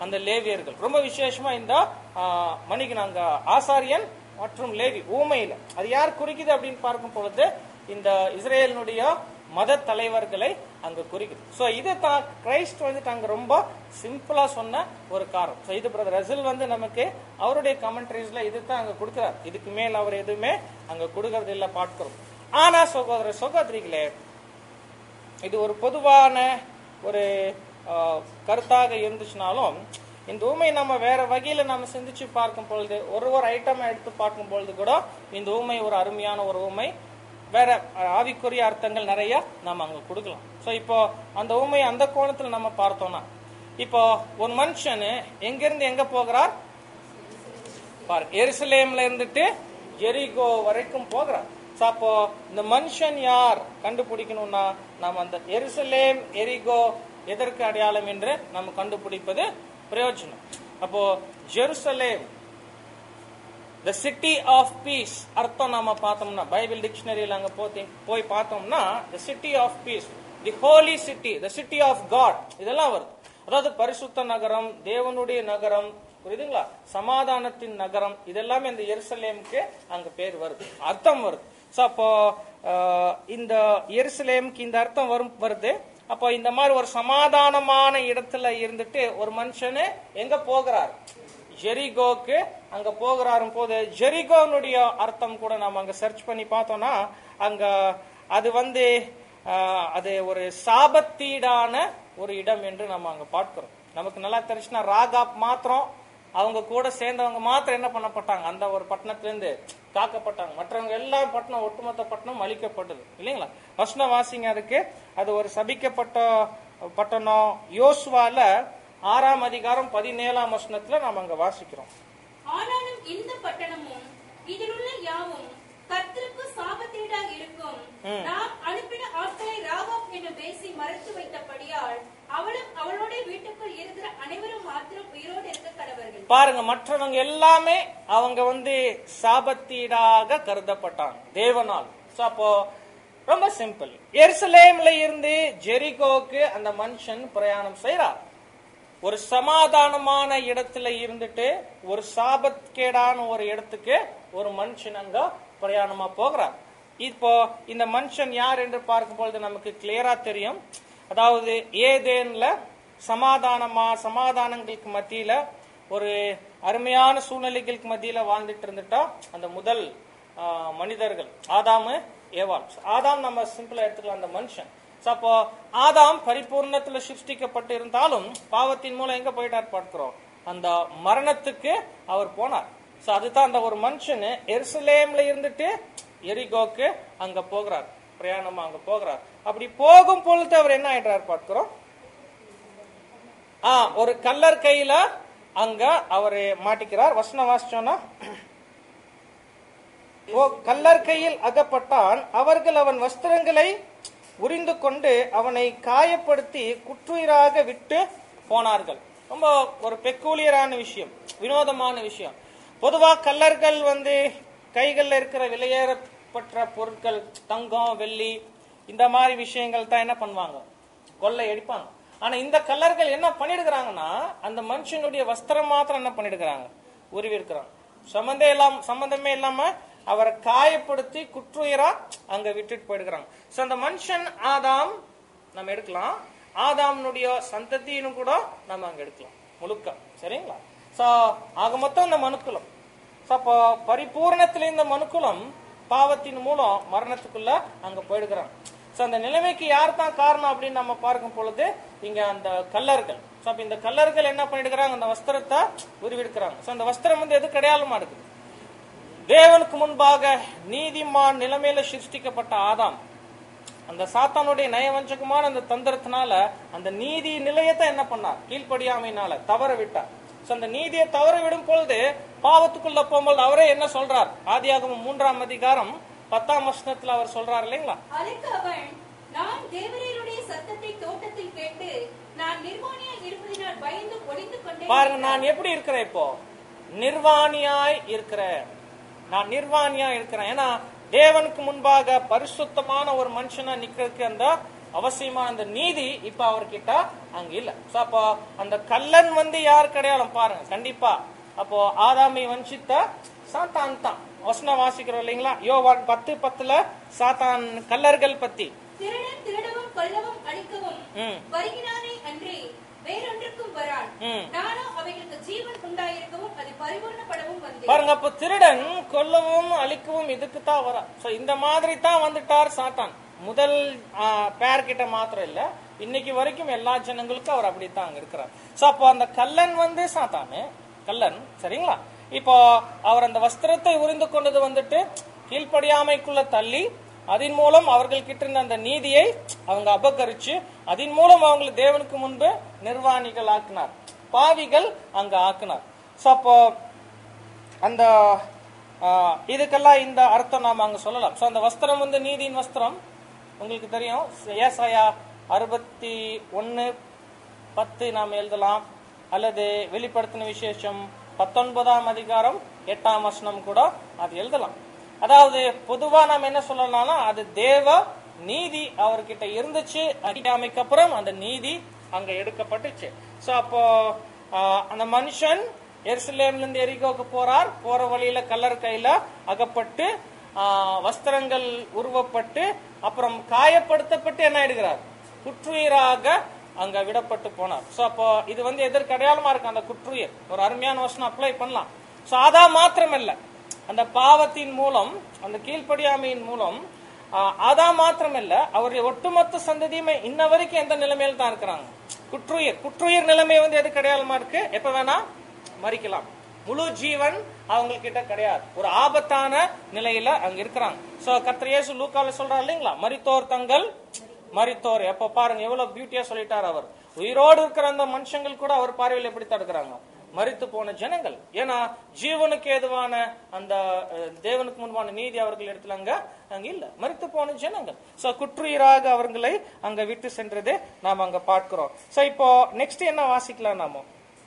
அந்த லேவியர்கள். ரொம்ப விசேஷமா இந்த மணிக்கு ஆசாரியன் மற்றும் லேவி ஊமையில அது யார் குறிக்குது அப்படின்னு பார்க்கும் பொழுது இந்த இஸ்ரேலினுடைய மத தலைவர்களை அங்க குறிக்குது. சோ இது தான் கிரைஸ்ட் வந்துட்டு அங்க ரொம்ப சிம்பிளா சொன்ன ஒரு காரணம். சோ இது பிரதர் ரசில் வந்து நமக்கு அவருடைய கமெண்ட்ரிஸ்ல இதுதான் அங்க கொடுக்கிறார். இதுக்கு மேல் அவர் எதுவுமே அங்க கொடுக்கறது இல்ல பார்க்கிறோம். ஆனா சகோதர சகோதரிகளே, இது ஒரு பொதுவான ஒரு கருத்தாக இருந்துச்சுனாலும் இந்த ஊமை நம்ம வேற வகையில நம்ம சிந்திச்சு பார்க்கும் பொழுது ஒரு ஒரு ஐட்டமா எடுத்து பார்க்கும் பொழுது கூட இந்த ஊமை ஒரு அருமையான ஒரு ஊமை, வேற ஆவிக்குரிய அர்த்தங்கள் நிறைய நம்ம அங்க கொடுக்கலாம். சோ இப்போ அந்த ஊமை அந்த கோணத்துல நம்ம பார்த்தோம்னா, இப்போ ஒரு மனுஷன் எங்க இருந்து எங்க போகிறார் பாருங்க, எருசலேம்ல இருந்துட்டு எரிகோ வரைக்கும் போகிறார். சோ அப்போ இந்த மனுஷன் யார் கண்டுபிடிக்கணும்னா நம்ம அந்த எருசலேம் எரிகோ எதற்கு அடையாளம் என்று நம்ம கண்டுபிடிப்பது பிரயோஜனம். அப்போ Jerusalem the city of peace அர்த்தம் நாம பார்த்தோம்னா பைபிள் டிக்ஷனரியில அங்க போய் பார்த்தோம்னா the city of peace, the holy city, the city of God இதெல்லாம் வருது. அதாவது பரிசுத்த நகரம், தேவனுடைய நகரம், புரியுதுங்களா, சமாதானத்தின் நகரம், இதெல்லாமே இந்த எருசலேமுக்கு அங்க பேர் வருது, அர்த்தம் வருது. சோ அப்போ இந்த எருசலேமுக்கு இந்த அர்த்தம் வரும் வருது. அப்போ இந்த மாதிரி ஒரு சமாதானமான இடத்துல இருந்துட்டு ஒரு மனுஷனு எங்க போகிறார், ஜெரிகோக்கு அங்க போகிறாரும் போது ஜெரிகோனுடைய அர்த்தம் கூட நம்ம அங்க சர்ச் பண்ணி பார்த்தோம்னா அங்க அது வந்து அது ஒரு சாபத்தீடான ஒரு இடம் என்று நம்ம அங்க பார்க்கிறோம். நமக்கு நல்லா தெரிஞ்சுன்னா ராகாப் மாத்திரம் அவங்க கூட சேர்ந்தவங்க மாத்திரம் என்ன பண்ணப்பட்டாங்க, அந்த ஒரு பட்டணத்திலிருந்து காக்கப்பட்டாங்க. மற்றவங்க எல்லா பட்டணம் ஒட்டுமொத்த பட்டணம் அழிக்கப்பட்டது இல்லைங்களா. வசனம் வாசிங்க அதுக்கு. அது ஒரு சபிக்கப்பட்ட பட்டணம். யோசுவால ஆறாம் அதிகாரம் பதினேழாம் வசனத்துல நாம அங்க வாசிக்கிறோம். ஆனாலும் இந்த பட்டணமும் இதிலுள்ள யாவும் கர்த்தருக்கு சாபத்தீடாக இருக்கும். நாம் அனுப்பின ஆட்களை ராகாப் என்னும் பேசி மறைத்து வைத்தபடியால் அவளும் அவளோட வீட்டுக்குள் இருக்கிற அனைவரும் மாத்திரம் உயிரோடு இருக்க கடவர்கள். பாருங்க, மற்றவங்க எல்லாமே அவங்க வந்து சாபத்தீடாக கருதப்பட்டாங்க தேவனால். அப்போ ரொம்ப சிம்பிள், எருசலேம்ல இருந்து ஜெரிகோக்கு அந்த மனுஷன் பிரயாணம் செய்யறார். ஒரு சமாதானமான இடத்துல இருந்துட்டு ஒரு சாபத்கேடான ஒரு இடத்துக்கு ஒரு மனுஷன் அங்க பிரயாணமா போகிறார். இப்போ இந்த மனுஷன் யார் என்று பார்க்கும் பொழுது நமக்கு கிளியரா தெரியும். அதாவது ஏதேன்ல சமாதானமா சமாதானங்களுக்கு மத்தியில ஒரு அருமையான சூழ்நிலைகளுக்கு மத்தியில வாழ்ந்துட்டு இருந்துட்டா அந்த முதல் மனிதர்கள் ஆதாமு ஏவாள். ஆதாம் நம்ம சிம்பிளா எடுத்துக்கலாம், அந்த மனுஷன். அப்போ ஆதாம் பரிபூர்ணத்துல சிருஷ்டிக்கப்பட்டு இருந்தாலும் பாவத்தின் மூலம் எங்க போயிட்டார் பார்க்கிறோம், அந்த மரணத்துக்கு அவர் போனார். சோ அதுதான் அந்த ஒரு மனுஷன் எருசலேம்ல இருந்துட்டு எரிகோக்கு அங்க போகிறார், பிரயாணமா அங்க போகிறார். அப்படி போகும் பொழுது அவர் என்ன ஆயிட்டார் பார்க்கிறோம், ஆஹ் ஒரு கல்லர் கையில அங்க அவரு மாட்டிக்கிறார். வசனம் வாசிச்சோன்னா, கல்லர் கையில் அகப்பட்டான். அவர்கள் அவன் வஸ்திரங்களை உரிந்து கொண்டு அவனை காயப்படுத்தி குற்றுயிராக விட்டு போனார்கள். ரொம்ப ஒரு பெக்கூலியரான விஷயம், வினோதமான விஷயம். பொதுவா கல்லர்கள் வந்து கைகள்ல இருக்கிற விலையேறப்பட்ட பொருட்கள், தங்கம் வெள்ளி இந்த மாதிரி விஷயங்கள் தான் என்ன பண்ணுவாங்க, கொள்ளை அடிப்பாங்க. ஆனா இந்த கல்லர்கள் என்ன பண்ணிடுறாங்கன்னா அந்த மனுஷனுடைய வஸ்திரம் மாத்திரம் என்ன பண்ணிடுறாங்க, உருவி இருக்கிறாங்க. சம்பந்தே இல்லாம சம்பந்தமே இல்லாம அவரை காயப்படுத்தி குற்றுயிரா அங்க விட்டுட்டு போயிடுறாங்க. சோ அந்த மனுஷன் ஆதாம் நம்ம எடுக்கலாம், ஆதாம்னுடைய சந்ததியினும் கூட நம்ம அங்க எடுக்கலாம் முழுக்க, சரிங்களா. சோ ஆக மொத்தம் இந்த மனுக்குலம், அப்போ பரிபூர்ணத்துல இந்த மனுக்குலம் பாவத்தின் மூலம் மரணத்துக்குள்ள அங்க போயிடுகிறாங்க. சோ அந்த நிலைமைக்கு யார் தான் காரணம் அப்படின்னு நம்ம பார்க்கும் பொழுது இங்க அந்த கல்லர்கள். சோ அப்ப இந்த கல்லர்கள் என்ன பண்ணிடுறாங்க, அந்த வஸ்திரத்தை உருவிடுக்கிறாங்க. சோ அந்த வஸ்திரம் வந்து எதுக்கு அடையாளமா இருக்குது, தேவனுக்கு முன்பாக நீதிமான் நிலைமையில சிருஷ்டிக்கப்பட்ட ஆதாம் அந்த சாத்தானுடைய நயவஞ்சகமான அந்த தந்திரத்தினால அந்த நீதி நிலையத்தை என்ன பண்ணார், கீழ்ப்படியாமையினால தவற விட்டார். அந்த நீதியை தவற விடும் பொழுது பாவத்துக்குள்ள போகும்போது அவரே என்ன சொல்றார், ஆதியாகமம் மூன்றாம் அதிகாரம் பத்தாம் வசனத்துல அவர் சொல்றாரு இல்லைங்களா, அதுக்கு அவன், நான் தேவரீருடைய சத்தத்தை தோட்டத்தில் கேட்டு நான் நிர்வாணியாய் இருப்பதினால் பயந்து ஒளிந்து கொண்டேன். பாருங்க, நான் எப்படி இருக்கிறேன், இப்போ நிர்வாணியாய் இருக்கிறேன், நான் நிர்வாணியா இருக்கிறேன். ஏன்னா தேவனுக்கு முன்பாக பரிசுத்தமான ஒரு மனுஷனா நிக்கிறதுக்கு அந்த அவசியமான அந்த நீதி இப்ப அவர்கிட்ட அங்க இல்ல. சோ அப்போ அந்த கல்லன் வந்து யார் கிடையாலும் பாருங்க கண்டிப்பா. அப்போ ஆதாமை வஞ்சித்த சாத்தான் தான். வசனம் வாசிக்கிறோம் இல்லைங்களா? யோவான் பத்து பத்துல சாத்தான் கல்லர்கள் பத்தி, திருடன் திருடவும் கொல்லவும் அழிக்கவும் ம் வருகிறானே அன்றே வேறொன்றுக்கும் வரான். ம் நானும் அவைகளுக்கு ஜீவன் உண்டாயிருக்கவும் அது பரிபூர்ணப்படவும் வந்தேன். பாருங்க, அப்ப திருடன் கொல்லவும் அழிக்கவும் இதுக்கு தான் வரா. சோ இந்த மாதிரி தான் வந்துட்டார் சாத்தான். முதல் பேர் கிட்ட மாத்திரம் இல்ல, இன்னைக்கு வரைக்கும் எல்லா ஜனங்களுக்கும் அவர் அப்படித்தான் அங்க இருக்கிறார். சோ அப்போ அந்த கல்லன் வந்து சாத்தானு கல்லன், சரிங்களா? இப்போ அவர் அந்த வஸ்திரத்தை உரிந்து கொண்டது வந்துட்டு கீழ்ப்படியாமைக்குள்ள தள்ளி, அதன் மூலம் அவர்கள் கிட்ட இருந்த அந்த நீதியை அவங்க அபகரிச்சு, அதன் மூலம் அவங்களை தேவனுக்கு முன்பு நிர்வாணிகள் ஆக்கினார், பாவிகள் அங்க ஆக்கினார். சோ அப்போ அந்த இதுக்கெல்லாம் இந்த அர்த்தம் நாம அங்க சொல்லலாம். சோ அந்த வஸ்திரம் வந்து நீதியின் வஸ்திரம் உங்களுக்கு தெரியும். ஏசாயா அறுபத்தி ஒன்னு பத்து நாம் எழுதலாம், அல்லது வெளிப்படுத்தின விசேஷம் பத்தொன்பதாம் அதிகாரம் எட்டாம் வசனம் கூட அது எழுதலாம். அதாவது பொதுவா நாம் என்ன சொல்லலாம்னா, அது தேவ நீதி அவர்கிட்ட இருந்துச்சு, அடிக்காமைக்கு அப்புறம் அந்த நீதி அங்க எடுக்கப்பட்டுச்சு. சோ அப்போ அந்த மனுஷன் எருசலேம்ல இருந்து எரிகோக்கு போறார், போற வழியில கல்லர் கையில அகப்பட்டு வஸ்திரங்கள் உருவப்பட்டு அப்புறம் காயப்படுத்தப்பட்டு என்ன ஆயிடுகிறார், குற்றுயிராக அங்க விடப்பட்டு போனார். சோ அப்போ இது வந்து எதற்கு அடையாளமா இருக்கு? அந்த குற்றுயிர் ஒரு அருமையான வசனம் அப்ளை பண்ணலாம். சோ அதா மாத்திரம் இல்ல, அந்த பாவத்தின் மூலம், அந்த கீழ்ப்படியாமையின் மூலம் அதா மாத்திரம் இல்ல, அவருடைய ஒட்டுமொத்த சந்ததியுமே இன்ன வரைக்கும் எந்த நிலைமையில தான் இருக்கிறாங்க, குற்றுயிர். குற்றுயிர் நிலைமை வந்து எதுக்கு அடையாளமா இருக்கு? எப்ப வேணா மறிக்கலாம், முழு ஜீவன் அவங்க கிட்ட கிடையாது, ஒரு ஆபத்தான நிலையில அங்க இருக்கிறாங்க. சோ கர்த்தர் இயேசு லூக்கால சொல்றாரு இல்லைங்களா, மரித்தோர் தங்கள் மரித்தோர். எப்ப பாருங்க எவ்வளவு பியூட்டியா சொல்லிட்டார் அவர். உயிரோடு இருக்கிற அந்த மனுஷங்கள் கூட அவர் பார்வையில் எப்படி தடுக்கிறாங்க, மரித்து போன ஜனங்கள். ஏன்னா ஜீவனுக்கு ஏதுவான அந்த தேவனுக்கு முன்பான நீதி அவர்கள் இடத்துல அங்க அங்க இல்ல, மரித்து போன ஜனங்கள். சோ குற்றுயிராக அவர்களை அங்க விட்டு சென்றது நாம அங்க பார்க்கிறோம். சோ இப்போ நெக்ஸ்ட் என்ன வாசிக்கலாம் நாம?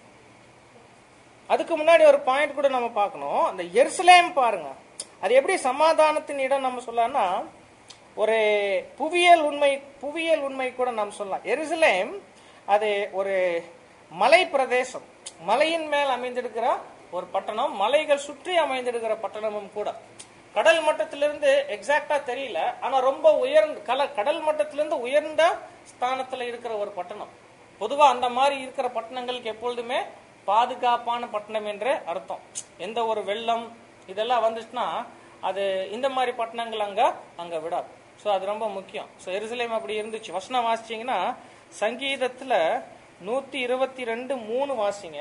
அதுக்கு முன்னாடி ஒரு பாயிண்ட் கூட நம்ம பார்க்கணும். அந்த எருசலேம் பாருங்க, அது எப்படி சமாதானத்தின் இடம் நம்ம சொல்லலாம்னா, ஒரு புவியியல் உண்மை புவியியல் உண்மை கூட நாம் சொல்லலாம். எருசலேம் அது ஒரு மலை பிரதேசம், மலையின் மேல் அமைந்திருக்கிற ஒரு பட்டணம், மலைகள் சுற்றி அமைந்திருக்கிற பட்டணமும் கூட. கடல் மட்டத்திலிருந்து எக்ஸாக்டா தெரியல, ஆனா ரொம்ப உயர்ந்த கடல் மட்டத்திலிருந்து உயர்ந்த ஸ்தானத்துல இருக்கிற ஒரு பட்டணம். பொதுவா அந்த மாதிரி இருக்கிற பட்டணங்களுக்கு எப்பொழுதுமே பாதுகாப்பான பட்டணம் என்று அர்த்தம். எந்த ஒரு வெள்ளம் இதெல்லாம் வந்துச்சுன்னா அது இந்த மாதிரி பட்டணங்கள் அங்க அங்க விடாது. சோ அது ரொம்ப முக்கியம். சோ எருசலேம் அப்படி இருந்துச்சு. வசனம் வாசிச்சீங்கன்னா சங்கீதத்துல நூத்தி இருபத்தி ரெண்டு மூணு வாசிங்க.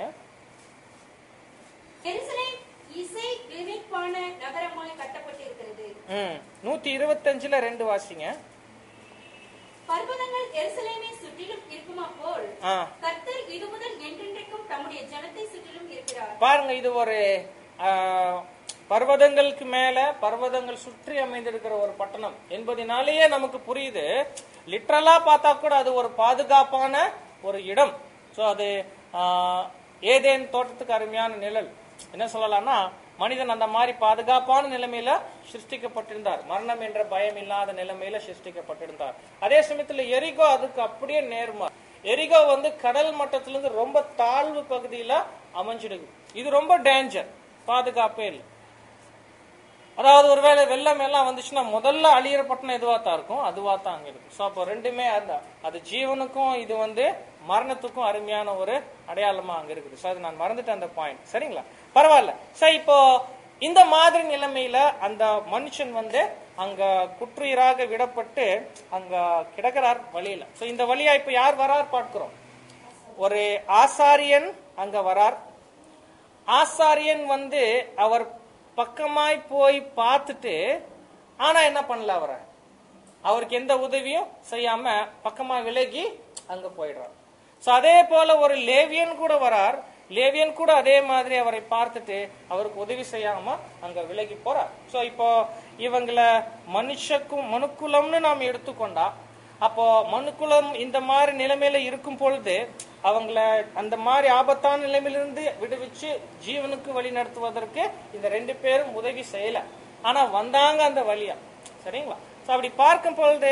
எருசலேம் இசை விளைவிப்பான நகரமாய் கட்டப்பட்டிருக்கிறது. ம் நூத்தி இருபத்தி அஞ்சுல ரெண்டு வாசிங்க. பர்வதங்கள் எருசலேமை சுற்றிலும் இருக்குமா போல் கர்த்தர் இது முதல் என்றென்றைக்கும் தம்முடைய ஜனத்தை சுற்றிலும் இருக்கிறார். பாருங்க, இது ஒரு பர்வதங்களுக்கு மேல பர்வதங்கள் சுற்றி அமைந்திருக்கிற ஒரு பட்டணம் என்பதனாலேயே நமக்கு புரியுது. லிட்டரலா பார்த்தா கூட அது ஒரு பாதுகாப்பான ஒரு இடம். சோ அது ஏதேன் தோட்டத்துக்கு அருமையான நிழல். என்ன சொல்லலாம்னா, மனிதன் அந்த மாதிரி பாதுகாப்பான நிலைமையில சிருஷ்டிக்கப்பட்டிருந்தார், மரணம் என்ற பயம் இல்லாத நிலைமையில சிருஷ்டிக்கப்பட்டிருந்தார். அதே சமயத்துல எரிகோ அதுக்கு அப்படியே நேர்மா. எரிகோ வந்து கடல் மட்டத்திலிருந்து ரொம்ப தாழ்வு பகுதியில அமைஞ்சிடுது. இது ரொம்ப டேஞ்சர், பாதுகாப்பே இல்லை. அதாவது ஒருவேளை வெள்ளம் எல்லாம் வந்துச்சுன்னா முதல்ல அழியிற பட்டணம் எதுவா தான் இருக்கும், அதுவா தான் அங்க இருக்கும். சோ அப்போ ரெண்டுமே அந்த அது ஜீவனுக்கும் இது வந்து மரணத்துக்கும் அருமையான ஒரு அடையாளமா அங்க இருக்குது. சோ அது நான் மறந்துட்டேன் அந்த பாயிண்ட். சரிங்களா, பரவாயில்ல. சோ இப்போ இந்த மாதிரி நிலைமையில அந்த மனுஷன் வந்து அங்க குற்றுயிராக விடப்பட்டு அங்க கிடக்கிறார் வழியில. சோ இந்த வழியா இப்ப யார் வரார் பார்க்கிறோம். ஒரு ஆசாரியன் அங்க வரார். ஆசாரியன் வந்து அவர் பக்கமாய் போய் பார்த்துட்டு, ஆனா என்ன பண்ணல, அவரை அவருக்கு எந்த உதவியும் செய்யாம பக்கமா விலகி அங்க போயிடுறார். சோ அதே போல ஒரு லேவியன் கூட வரார். லேவியன் கூட அதே மாதிரி அவரை பார்த்துட்டு அவருக்கு உதவி செய்யாம அங்க விலகி போறார். சோ இப்போ இவங்களை மனுஷக்கும் மனுக்குலம்னு நாம் எடுத்துக்கொண்டா, அப்போ மனுக்குலம் இந்த மாதிரி நிலைமையில இருக்கும் பொழுது அவங்கள அந்த மாதிரி ஆபத்தான நிலைமையிலிருந்து விடுவிச்சு ஜீவனுக்கு வழி நடத்துவதற்கு இந்த ரெண்டு பேரும் உதவி செய்யல, ஆனா வந்தாங்க அந்த வழியா. சரிங்களா, அப்படி பார்க்கும் பொழுது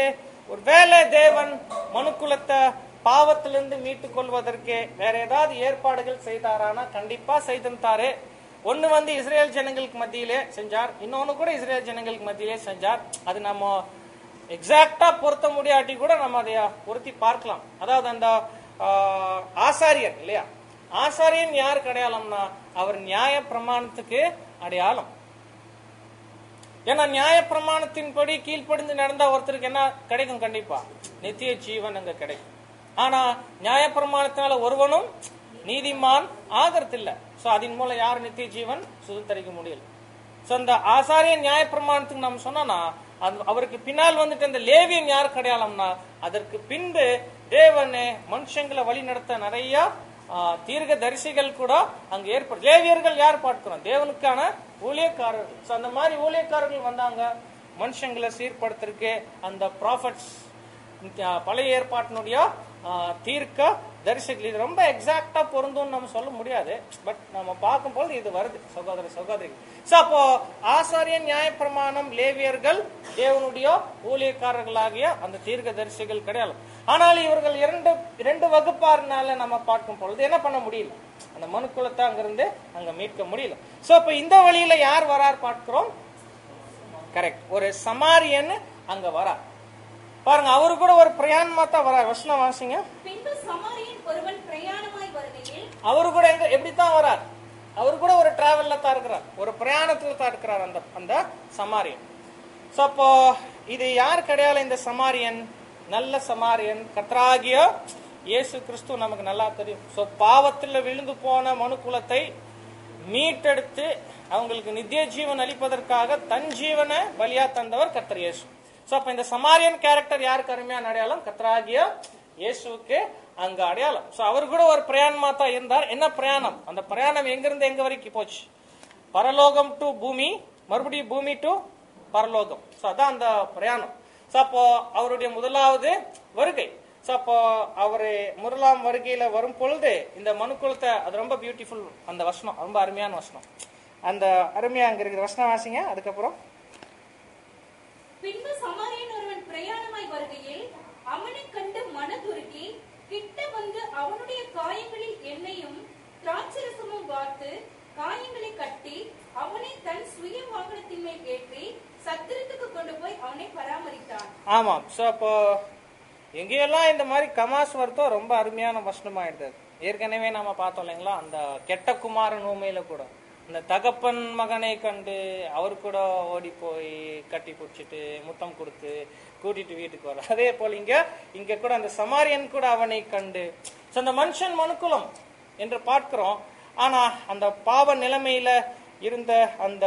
ஒருவேளை தேவன் மனுக்குலத்தை பாவத்திலிருந்து மீட்டுக் கொள்வதற்கு வேற ஏதாவது ஏற்பாடுகள் செய்தாரானா கண்டிப்பா செய்திருந்தாரு. ஒண்ணு வந்து இஸ்ரேல் ஜனங்களுக்கு மத்தியிலே செஞ்சார், இன்னொன்னு கூட இஸ்ரேல் ஜனங்களுக்கு மத்தியிலே செஞ்சார். அது நம்ம எக்ஸாக்டா பொருத்த முடியாட்டி கூட நம்ம அதை பொருத்தி பார்க்கலாம். அதாவது அந்த ஆசாரியன் இல்லையா, ஆசாரியன் யாருக்கு அடையாளம்னா அவர் நியாய பிரமாணத்துக்கு அடையாளம். ஏன்னா நியாய பிரமாணத்தின்படி கீழ்ப்படிந்து நடந்தா ஒருத்தருக்கு என்ன கிடைக்கும்? கண்டிப்பா நித்திய ஜீவன் அங்க கிடைக்கும். ஆனா நியாய பிரமாணத்தினால ஒருவனும் நீதிமான் ஆகிறது இல்ல. சோ அதன் மூலம் யார் நித்திய ஜீவன் சுதந்திரிக்க முடியல. சோ அந்த ஆசாரியன் நியாய பிரமாணத்துக்கு நம்ம சொன்னா அவருக்கு பின்னால் வந்துட்டு அந்த லேவியன் யாருக்கு அடையாளம்னா அதற்கு பின்பு தேவனே மனுஷங்களை வழி நடத்த நிறைய தீர்க்க தரிசிகள் கூட அங்க ஏற்படும். லேவியர்கள் யார் பார்க்கிறோம்? தேவனுக்கான ஊழியக்காரர்கள். சோ அந்த மாதிரி ஊழியக்காரர்கள் வந்தாங்க மனுஷங்களை சீர்படுத்திருக்கு. அந்த ப்ராஃபட்ஸ் பழைய ஏற்பாட்டினுடைய தீர்க்க தரிசிகள் இது ரொம்ப எக்ஸாக்டா பொருந்தும் நம்ம சொல்ல முடியாது. பட் நம்ம பார்க்கும்போது இது வருது சகோதர சகோதரிகள். சோ அப்போ ஆசாரியன் நியாயப்பிரமாணம் லேவியர்கள் தேவனுடைய ஊழியக்காரர்களாகிய அந்த தீர்க்க தரிசிகள் கிடையாது. ஆனால் இவர்கள் இரண்டு இரண்டு வகுப்பாருனால நம்ம பார்க்கும் பொழுது என்ன பண்ண முடியல, அந்த மனுக்குலத்தை அங்கிருந்து அங்க மீட்க முடியல. சோ அப்ப இந்த வழியில யார் வரார் பார்க்கிறோம்? கரெக்ட், ஒரு சமாரியன் அங்க வரார். பாருங்க, அவரு கூட ஒரு பிரயாணமா தான் வரார். வசனம் வாசிங்க. பின்பு சமாரியன் ஒருவன் பிரயாணமாய் வருகையில் அவரு கூட எங்க எப்படித்தான் வரார்? அவரு கூட ஒரு டிராவல்ல தான் இருக்கிறார், ஒரு பிரயாணத்துல தான் இருக்கிறார் அந்த அந்த சமாரியன். சோ அப்போ இது யார் கிடையாது? இந்த சமாரியன் நல்ல சமாரியன் கர்த்தராகிய இயேசு கிறிஸ்து நமக்கு நல்லா தெரியும். சோ பாவத்துல விழுந்து போன மனுக்குலத்தை மீட்டெடுத்து அவங்களுக்கு நித்திய ஜீவன் அளிப்பதற்காக தன் ஜீவனை பலியா தந்தவர் கர்த்தர் இயேசு. சோ அப்ப இந்த சமாரியன் கேரக்டர் யாருக்கு அருமையான அடையாளம்? கர்த்தராகிய இயேசுவுக்கு அங்க அடையாளம். சோ அவர் கூட ஒரு பிரயாணமா தான் இருந்தார். என்ன பிரயாணம்? அந்த பிரயாணம் எங்க இருந்து எங்க வரைக்கும் போச்சு? பரலோகம் டு பூமி, மறுபடியும் பூமி டு பரலோகம். சோ அதான் அந்த பிரயாணம். சோ அப்போ அவருடைய முதலாவது வருகை. சோ அப்போ அவரு முதலாம் வருகையில வரும் பொழுது இந்த மனுக்குலத்தை, அது ரொம்ப பியூட்டிஃபுல் அந்த வசனம், ரொம்ப அருமையான வசனம். அந்த அருமையா அங்க இருக்கிற வசனம் வாசிங்க. அதுக்கப்புறம் பின்பு சமாரியன் ஒருவன் பிரயாணமாய் வருகையில் அவனை கண்டு மனதுருகி கிட்ட வந்து அவனுடைய காயங்களில் எண்ணெயும் திராட்சரசமும் வார்த்து காயங்களை கட்டி அவனை தன் சுய வாகனத்தின் மேல் ஏற்றி சத்திரத்துக்கு கொண்டு போய் அவனை பராமரித்தான். ஆமாம். சோ அப்போ எங்கெல்லாம் இந்த மாதிரி கமாஸ் வருதோ ரொம்ப அருமையான வசனமாயிடுது. ஏற்கனவே நாம பார்த்தோம் இல்லைங்களா, அந்த கெட்ட குமாரன் ஊமையில கூட இந்த தகப்பன் மகனை கண்டு அவர் கூட ஓடி போய் கட்டி பிடிச்சிட்டு முத்தம் கொடுத்து கூட்டிட்டு வீட்டுக்கு வர. அதே போல இங்க இங்க கூட அந்த சமாரியன் கூட அவனை கண்டு, அந்த மனுஷன் மனுக்குலம் என்று பார்க்கிறோம். ஆனா அந்த பாவ நிலைமையில இருந்த அந்த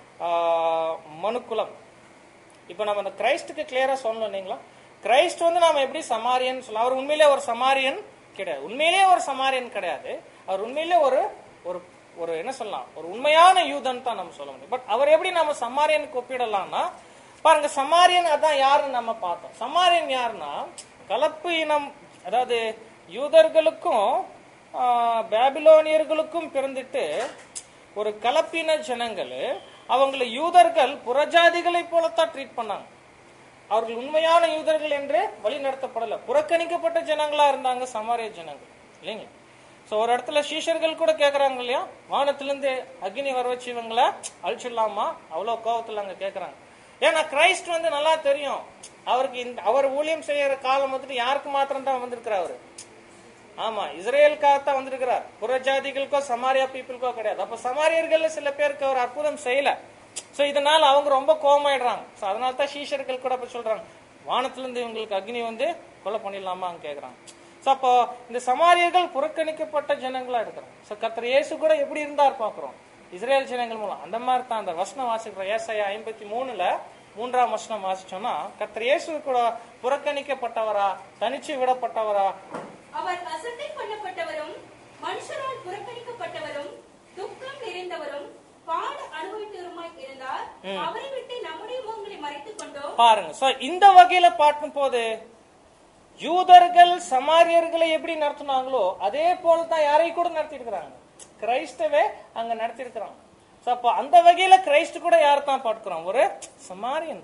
மனுக்குலம் இப்ப நம்ம அந்த கிரைஸ்டுக்கு கிளியரா சொல்லணும் இல்லைங்களா. கிரைஸ்ட் வந்து நாம எப்படி சமாரியன் சொல்ல, அவர் உண்மையிலே ஒரு சமாரியன் கிடையாது. உண்மையிலேயே ஒரு சமாரியன் கிடையாது. அவர் உண்மையிலே ஒரு ஒரு ஒரு என்ன சொல்லலாம், ஒரு உண்மையான யூதன் தான் நம்ம சொல்ல முடியும். பட் அவர் எப்படி நம்ம சமாரியனுக்கு ஒப்பிடலாம்னா, பாருங்க சமாரியன் அதான் யாருன்னு நம்ம பார்த்தோம். சமாரியன் யாருன்னா கலப்பு இனம், அதாவது யூதர்களுக்கும் பாபிலோனியர்களுக்கும் பிறந்துட்டு ஒரு கலப்பின ஜனங்கள், அவங்களை யூதர்கள் புறஜாதிகளை போலத்தான் ட்ரீட் பண்ணாங்க. அவர்கள் உண்மையான யூதர்கள் என்று வழி நடத்தப்படல, புறக்கணிக்கப்பட்ட ஜனங்களா இருந்தாங்க சமாரிய ஜனங்கள் இல்லைங்க. சோ ஒரு இடத்துல சீஷர்கள் கூட கேக்குறாங்க இல்லையா, வானத்திலிருந்து அக்னி வர வச்சு இவங்களை அழிச்சிடலாமா, அவ்வளவு கோபத்துல அங்க கேக்குறாங்க. ஏன்னா கிரைஸ்ட் வந்து நல்லா தெரியும் அவருக்கு, இந்த அவர் ஊழியம் செய்யற காலம் வந்துட்டு யாருக்கு மாத்திரம் தான் வந்திருக்கிறார் அவரு. ஆமா, இஸ்ரேலுக்காகத்தான் வந்திருக்கிறார், புறஜாதிகளுக்கோ சமாரியா பீப்புளுக்கோ கிடையாது. அப்ப சமாரியர்கள் சில பேருக்கு அவர் அற்புதம் செய்யல. சோ இதனால அவங்க ரொம்ப கோபமாயிடுறாங்க. சோ அதனால தான் சீஷர்கள் கூட இப்ப சொல்றாங்க, வானத்திலிருந்து இவங்களுக்கு அக்னி வந்து கொலை பண்ணிடலாமா கேக்குறாங்க. சோ அப்போ இந்த சமாரியர்கள் புறக்கணிக்கப்பட்ட ஜனங்களா இருக்கிறாங்க. சோ கர்த்தர் இயேசு கூட எப்படி இருந்தார் பாக்குறோம், இஸ்ரேல் ஜனங்கள் மூலம். அந்த மாதிரி தான் அந்த வசனம் வாசிக்கிறோம். ஏசாயா ஐம்பத்தி மூணுல மூன்றாம் வசனம் வாசிச்சோம்னா, கர்த்தர் இயேசு கூட புறக்கணிக்கப்பட்டவரா, தனிச்சு விடப்பட்டவரா, அவர் அசட்டை பண்ணப்பட்டவரும் மனுஷரால் புறக்கணிக்கப்பட்டவரும் துக்கம் நிறைந்தவரும் பாட அனுபவித்தவருமாய் இருந்தார். அவரை விட்டு நம்முடைய முகங்களை மறைத்துக் கொண்டோம். பாருங்க, சோ இந்த வகையில பார்க்கும் போது யூதர்கள் சமாரியர்களை எப்படி நடத்தினாங்களோ அதே போலதான் யாரை கூட நடத்தி இருக்கிறாங்க, கிரைஸ்டவே அங்க நடத்தி இருக்கிறாங்க. அந்த வகையில கிரைஸ்ட் கூட யார் தான் பார்க்கிறோம், ஒரு சமாரியன் தான்.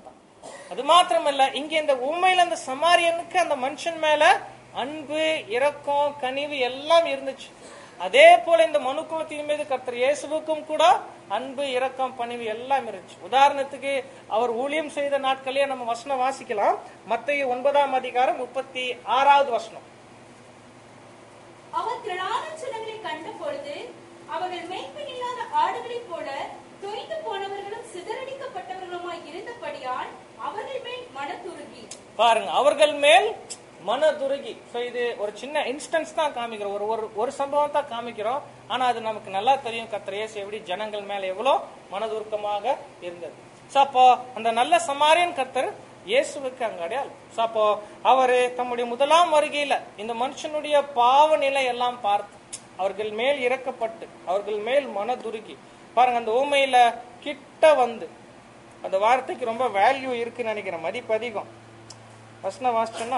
அது மாத்திரமல்ல, இங்க இந்த ஊமையில அந்த சமாரியனுக்கு அந்த மனுஷன் மேல அன்பு, இரக்கம், கனிவு எல்லாம் இருந்துச்சு. அதே போல இந்த மனுக்குலத்தின் மீது கர்த்தர் இயேசுவுக்கும் கூட அன்பு, இரக்கம், பணிவு எல்லாம் இருந்துச்சு. உதாரணத்துக்கு அவர் ஊழியம் செய்த நாட்களே நம்ம வசனம் வாசிக்கலாம். மத்தேயு ஒன்பதாம் அதிகாரம் முப்பத்தி ஆறாவது வசனம். அவர் திரளான ஜனங்களை கண்ட பொழுது அவர்கள் மேய்ப்பன் இல்லாத ஆடுகளைப் போல தொய்ந்து போனவர்களும் சிதறடிக்கப்பட்டவர்களுமாய் இருந்தபடியால் அவர்கள் மேல் மனதுருகி. பாருங்க, அவர்கள் மேல் மனதுருகி. இது ஒரு சின்ன இன்ஸ்டன்ஸ் தான் காமிக்கிறோம், ஒரு ஒரு ஒரு சம்பவம் தான் காமிக்கிறோம். ஆனா அது நமக்கு நல்லா தெரியும் கர்த்தர் இயேசு எப்படி ஜனங்கள் மேல எவ்வளவு மனதுருக்கமாக இருந்தது. சோ அப்போ அந்த நல்ல சமாரியன் கர்த்தர் இயேசுவுக்கு அங்க அடையாளம். சோ அப்போ அவரு தம்முடைய முதலாம் வருகையில இந்த மனுஷனுடைய பாவ நிலை எல்லாம் பார்த்து அவர்கள் மேல் இறக்கப்பட்டு அவர்கள் மேல் மனதுருகி. பாருங்க, அந்த ஊமையில கிட்ட வந்து, அந்த வார்த்தைக்கு ரொம்ப வேல்யூ இருக்குன்னு நினைக்கிறேன், மதிப்பு அதிகம். வசனம் வாசிச்சோம்னா,